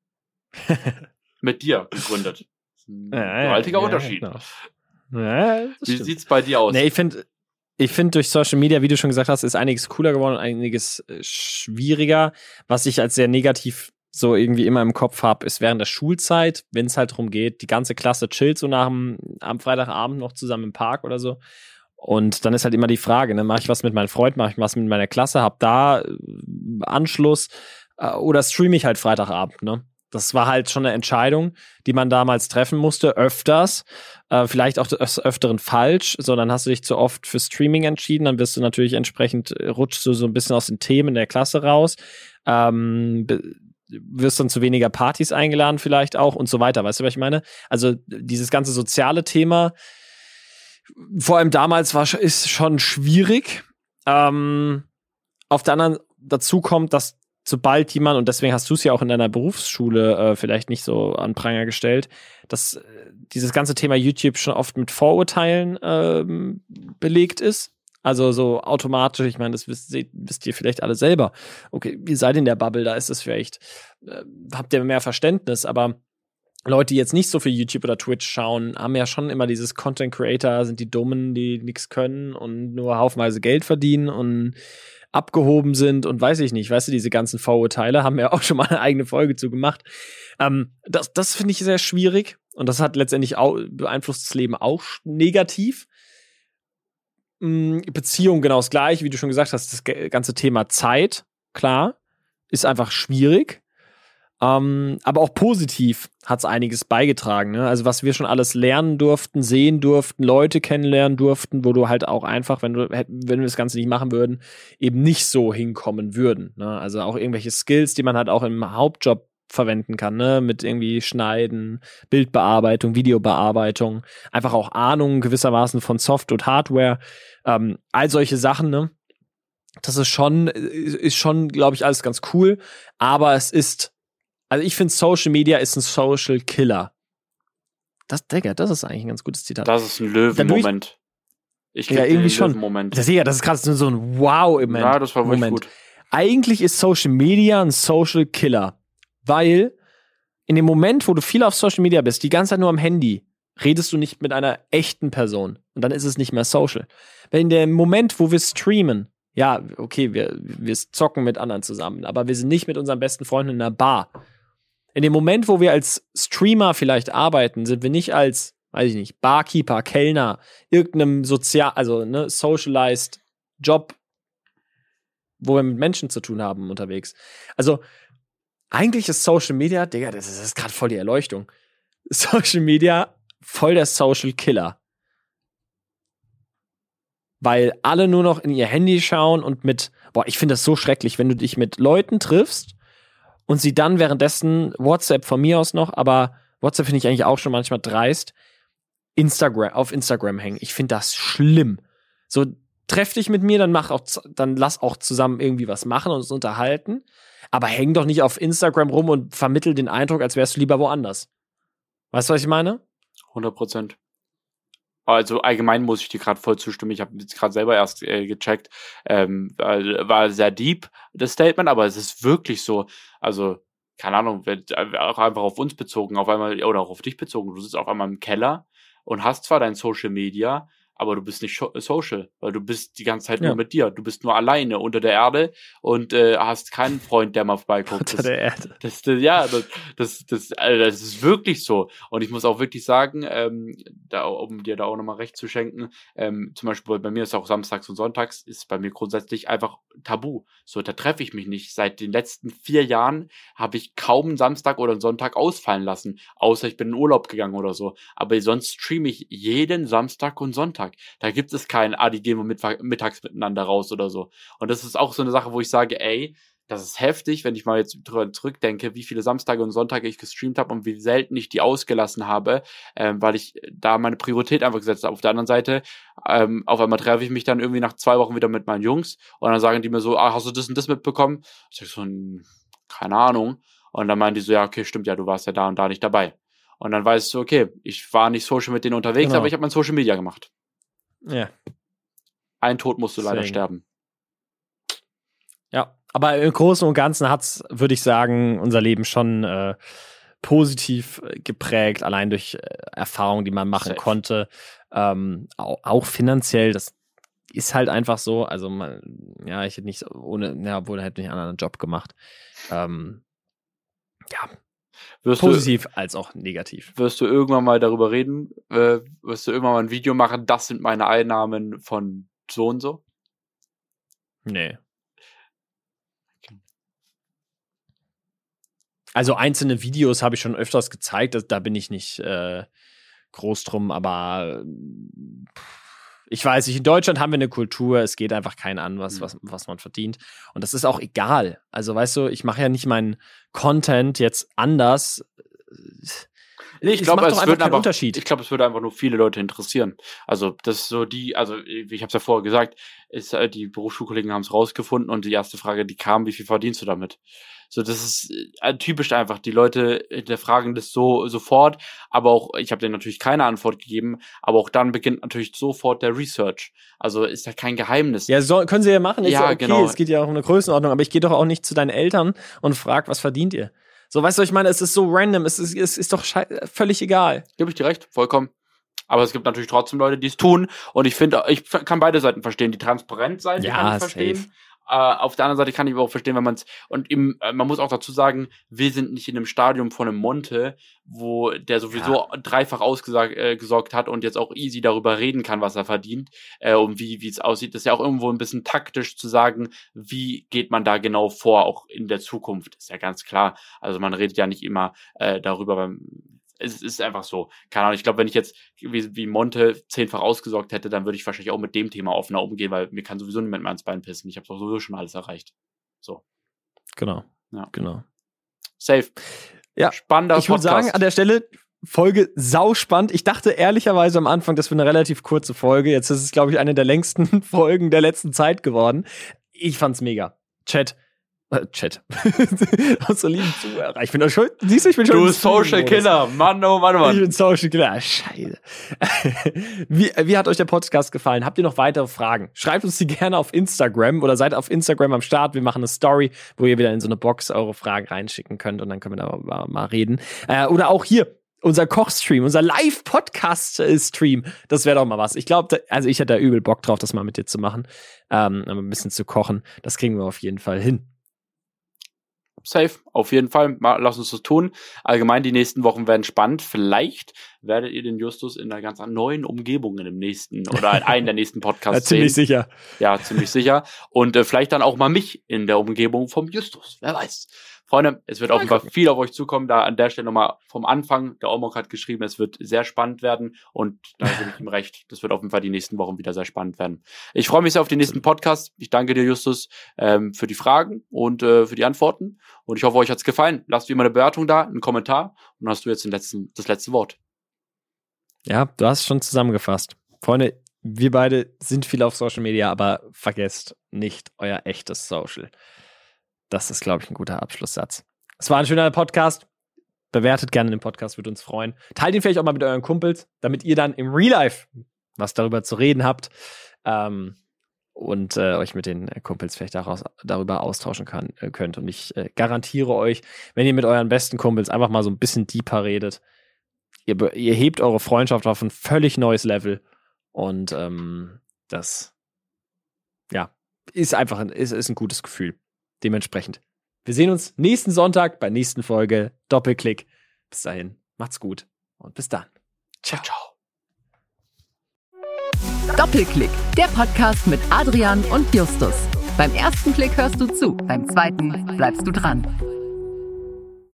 Mit dir gegründet. Ein ja, gewaltiger ja, Unterschied. Genau. Ja, Wie stimmt. Sieht's bei dir aus? Nee, ich finde, ich find, durch Social Media, wie du schon gesagt hast, ist einiges cooler geworden und einiges äh, schwieriger. Was ich als sehr negativ so irgendwie immer im Kopf habe, ist während der Schulzeit, wenn es halt darum geht, die ganze Klasse chillt so nach dem, am Freitagabend noch zusammen im Park oder so. Und dann ist halt immer die Frage, ne, mache ich was mit meinen Freunden, mache ich was mit meiner Klasse, hab da äh, Anschluss äh, oder streame ich halt Freitagabend, ne? Das war halt schon eine Entscheidung, die man damals treffen musste, öfters, äh, vielleicht auch des Öfteren falsch, sondern hast du dich zu oft für Streaming entschieden, dann wirst du natürlich entsprechend, rutschst du so ein bisschen aus den Themen der Klasse raus, ähm, wirst dann zu weniger Partys eingeladen vielleicht auch und so weiter, weißt du, was ich meine? Also dieses ganze soziale Thema, vor allem damals war ist schon schwierig. Ähm, auf der anderen dazu kommt, dass sobald jemand, und deswegen hast du es ja auch in deiner Berufsschule äh, vielleicht nicht so an Pranger gestellt, dass äh, dieses ganze Thema YouTube schon oft mit Vorurteilen ähm, belegt ist. Also so automatisch, ich meine, das wisst, wisst ihr vielleicht alle selber. Okay, ihr seid in der Bubble, da ist es vielleicht, äh, habt ihr mehr Verständnis, aber Leute, die jetzt nicht so viel YouTube oder Twitch schauen, haben ja schon immer dieses Content Creator, sind die Dummen, die nichts können und nur haufenweise Geld verdienen und abgehoben sind und weiß ich nicht, weißt du, diese ganzen Vorurteile haben wir auch schon mal eine eigene Folge zu gemacht. Ähm, das das finde ich sehr schwierig und das hat letztendlich auch beeinflusst das Leben auch negativ. Beziehung genau das gleiche, wie du schon gesagt hast, das ganze Thema Zeit, klar, ist einfach schwierig. Ähm, aber auch positiv hat es einiges beigetragen. Ne? Also was wir schon alles lernen durften, sehen durften, Leute kennenlernen durften, wo du halt auch einfach, wenn du wenn wir das Ganze nicht machen würden, eben nicht so hinkommen würden. Ne? Also auch irgendwelche Skills, die man halt auch im Hauptjob verwenden kann, ne? Mit irgendwie Schneiden, Bildbearbeitung, Videobearbeitung, einfach auch Ahnung gewissermaßen von Soft- und Hardware, ähm, all solche Sachen, ne? Das ist schon, ist schon, glaube ich, alles ganz cool, aber es ist Also ich finde, Social Media ist ein Social Killer. Das, Digga, das ist eigentlich ein ganz gutes Zitat. Das ist ein Löwenmoment. Ich ja, irgendwie schon. Moment. Das, Digga, das ist gerade so ein Wow-Moment. Ja, das war wirklich Moment. gut. Eigentlich ist Social Media ein Social Killer. Weil in dem Moment, wo du viel auf Social Media bist, die ganze Zeit nur am Handy, redest du nicht mit einer echten Person. Und dann ist es nicht mehr social. Weil in dem Moment, wo wir streamen, ja, okay, wir, wir zocken mit anderen zusammen, aber wir sind nicht mit unseren besten Freunden in einer Bar. In dem Moment, wo wir als Streamer vielleicht arbeiten, sind wir nicht als, weiß ich nicht, Barkeeper, Kellner, irgendeinem sozial, also ne, socialized Job, wo wir mit Menschen zu tun haben, unterwegs. Also eigentlich ist Social Media, Digga, das ist, ist gerade voll die Erleuchtung. Social Media voll der Social Killer. Weil alle nur noch in ihr Handy schauen und mit, boah, ich finde das so schrecklich, wenn du dich mit Leuten triffst und sie dann währenddessen, WhatsApp von mir aus noch, aber WhatsApp finde ich eigentlich auch schon manchmal dreist, Instagram, auf Instagram hängen. Ich finde das schlimm. So, treff dich mit mir, dann mach auch, dann lass auch zusammen irgendwie was machen und uns unterhalten. Aber häng doch nicht auf Instagram rum und vermittel den Eindruck, als wärst du lieber woanders. Weißt du, was ich meine? hundert Prozent. Also allgemein muss ich dir gerade voll zustimmen. Ich habe jetzt gerade selber erst äh, gecheckt. Ähm, war, war sehr deep, das Statement, aber es ist wirklich so. Also, keine Ahnung, wird auch einfach auf uns bezogen, auf einmal, oder auch auf dich bezogen. Du sitzt auf einmal im Keller und hast zwar dein Social Media, aber du bist nicht social, weil du bist die ganze Zeit Ja. nur mit dir. Du bist nur alleine unter der Erde und äh, hast keinen Freund, der mal vorbeiguckt. Unter Das, der Erde. das, das, ja, das, das, das, also das ist wirklich so. Und ich muss auch wirklich sagen, ähm, da, um dir da auch nochmal recht zu schenken, ähm, zum Beispiel bei mir ist auch samstags und sonntags, ist bei mir grundsätzlich einfach tabu. So, da treffe ich mich nicht. Seit den letzten vier Jahren habe ich kaum einen Samstag oder einen Sonntag ausfallen lassen, außer ich bin in Urlaub gegangen oder so. Aber sonst streame ich jeden Samstag und Sonntag. Da gibt es keinen, ah, die gehen wir mit, mittags miteinander raus oder so. Und das ist auch so eine Sache, wo ich sage, ey, das ist heftig, wenn ich mal jetzt drüber zurückdenke, wie viele Samstage und Sonntage ich gestreamt habe und wie selten ich die ausgelassen habe, ähm, weil ich da meine Priorität einfach gesetzt habe. Auf der anderen Seite, ähm, auf einmal treffe ich mich dann irgendwie nach zwei Wochen wieder mit meinen Jungs und dann sagen die mir so, ah, hast du das und das mitbekommen? Ich sag so, keine Ahnung. Und dann meinen die so, ja, okay, stimmt ja, du warst ja da und da nicht dabei. Und dann weißt du, okay, ich war nicht social mit denen unterwegs, Genau. aber ich habe mein Social Media gemacht. Ja. Ein Tod musst du leider Deswegen. sterben. Ja, aber im Großen und Ganzen hat's, würde ich sagen, unser Leben schon äh, positiv äh, geprägt, allein durch äh, Erfahrungen, die man machen Safe. konnte. Ähm, auch, auch finanziell, das ist halt einfach so. Also, man, ja, ich hätte nicht so ohne, ja, obwohl, hätte nicht einen anderen Job gemacht. Ähm, ja, Wirst positiv als auch negativ. du, wirst du irgendwann mal darüber reden? Äh, wirst du irgendwann mal ein Video machen, das sind meine Einnahmen von so und so? Nee. Also einzelne Videos habe ich schon öfters gezeigt, da, da bin ich nicht äh, groß drum, aber äh, ich weiß nicht, in Deutschland haben wir eine Kultur, es geht einfach keinen an, was, was, was man verdient. Und das ist auch egal. Also weißt du, ich mache ja nicht meinen Content jetzt anders. Nee, ich Es glaube, macht es doch einfach würde keinen einfach, Unterschied. ich glaube, es würde einfach nur viele Leute interessieren. Also, das ist so die, also, ich habe es ja vorher gesagt, ist, äh, die Berufsschulkollegen haben es rausgefunden und die erste Frage, die kam, wie viel verdienst du damit? So, das ist äh, typisch einfach. Die Leute hinterfragen das so sofort, aber auch, ich habe denen natürlich keine Antwort gegeben, aber auch dann beginnt natürlich sofort der Research. Also ist ja kein Geheimnis. Ja, so, können sie ja machen. Ist Ja, ja, okay, genau. Es geht ja auch um eine Größenordnung, aber ich gehe doch auch nicht zu deinen Eltern und frag, was verdient ihr? So, weißt du, ich meine, es ist so random, es ist, es ist doch schei- völlig egal. Gebe ich dir recht, vollkommen. Aber es gibt natürlich trotzdem Leute, die es tun. Und ich finde, ich kann beide Seiten verstehen. Die Transparenzseite Ja, kann ich verstehen. safe. Äh, auf der anderen Seite kann ich aber auch verstehen, wenn man es, und im, äh, man muss auch dazu sagen, wir sind nicht in einem Stadium von einem Monte, wo der sowieso dreifach ausgesorgt äh, gesorgt hat und jetzt auch easy darüber reden kann, was er verdient äh, und wie wie es aussieht. Das ist ja auch irgendwo ein bisschen taktisch zu sagen, wie geht man da genau vor, auch in der Zukunft. Ist ja ganz klar. Also man redet ja nicht immer äh, darüber, beim es ist einfach so. Keine Ahnung, ich glaube, wenn ich jetzt wie, wie Monte zehnfach ausgesorgt hätte, dann würde ich wahrscheinlich auch mit dem Thema offener umgehen, weil mir kann sowieso niemand mehr ans Bein pissen. Ich habe doch sowieso schon alles erreicht. So. Genau. Ja. Genau. Safe. Ja. Spannender Ich würde Podcast. sagen, an der Stelle Folge sauspannend. Ich dachte ehrlicherweise am Anfang, das wird eine relativ kurze Folge. Jetzt ist es, glaube ich, eine der längsten Folgen der letzten Zeit geworden. Ich fand's mega. Chat. Äh, Chat. Aus so lieben Zuhörer. Ich bin doch schon, siehst du, ich bin schon Du im Social Stream-Modus. Killer. Mann, oh Mann, oh Ich Mann. bin Social Killer. Scheiße. wie, wie hat euch der Podcast gefallen? Habt ihr noch weitere Fragen? Schreibt uns die gerne auf Instagram oder seid auf Instagram am Start. Wir machen eine Story, wo ihr wieder in so eine Box eure Fragen reinschicken könnt und dann können wir da mal, mal reden. Äh, oder auch hier. Unser Kochstream, unser Live-Podcast-Stream, das wäre doch mal was. Ich glaube, also ich hätte da übel Bock drauf, das mal mit dir zu machen, ähm, ein bisschen zu kochen. Das kriegen wir auf jeden Fall hin. Safe, auf jeden Fall. Mal, lass uns das tun. Allgemein, die nächsten Wochen werden spannend. Vielleicht werdet ihr den Justus in einer ganz neuen Umgebung in dem nächsten oder in einem der nächsten Podcasts Ja, ziemlich sehen. sicher. Ja, ziemlich sicher. Und äh, vielleicht dann auch mal mich in der Umgebung vom Justus. Wer weiß. Freunde, es wird auf jeden Fall viel auf euch zukommen. Da an der Stelle nochmal vom Anfang. Der Omok hat geschrieben, es wird sehr spannend werden. Und da gebe ich ihm recht. Das wird auf jeden Fall die nächsten Wochen wieder sehr spannend werden. Ich freue mich sehr auf den nächsten Podcast. Ich danke dir, Justus, ähm, für die Fragen und äh, für die Antworten. Und ich hoffe, euch hat's gefallen. Lasst wie immer eine Bewertung da, einen Kommentar. Und dann hast du jetzt den letzten, das letzte Wort. Ja, du hast es schon zusammengefasst. Freunde, wir beide sind viel auf Social Media, aber vergesst nicht euer echtes Social. Das ist, glaube ich, ein guter Abschlusssatz. Es war ein schöner Podcast. bewertet gerne den Podcast, würde uns freuen. Teilt ihn vielleicht auch mal mit euren Kumpels, damit ihr dann im Real Life was darüber zu reden habt ähm, und äh, euch mit den Kumpels vielleicht daraus, darüber austauschen kann, äh, könnt. Und ich äh, garantiere euch, wenn ihr mit euren besten Kumpels einfach mal so ein bisschen deeper redet, ihr, ihr hebt eure Freundschaft auf ein völlig neues Level und ähm, das ja, ist einfach ein, ist, ist ein gutes Gefühl. Dementsprechend. Wir sehen uns nächsten Sonntag bei nächsten Folge Doppelklick. Bis dahin, macht's gut und bis dann. Ciao, ciao. Doppelklick, der Podcast mit Adrian und Justus. Beim ersten Klick hörst du zu, beim zweiten bleibst du dran.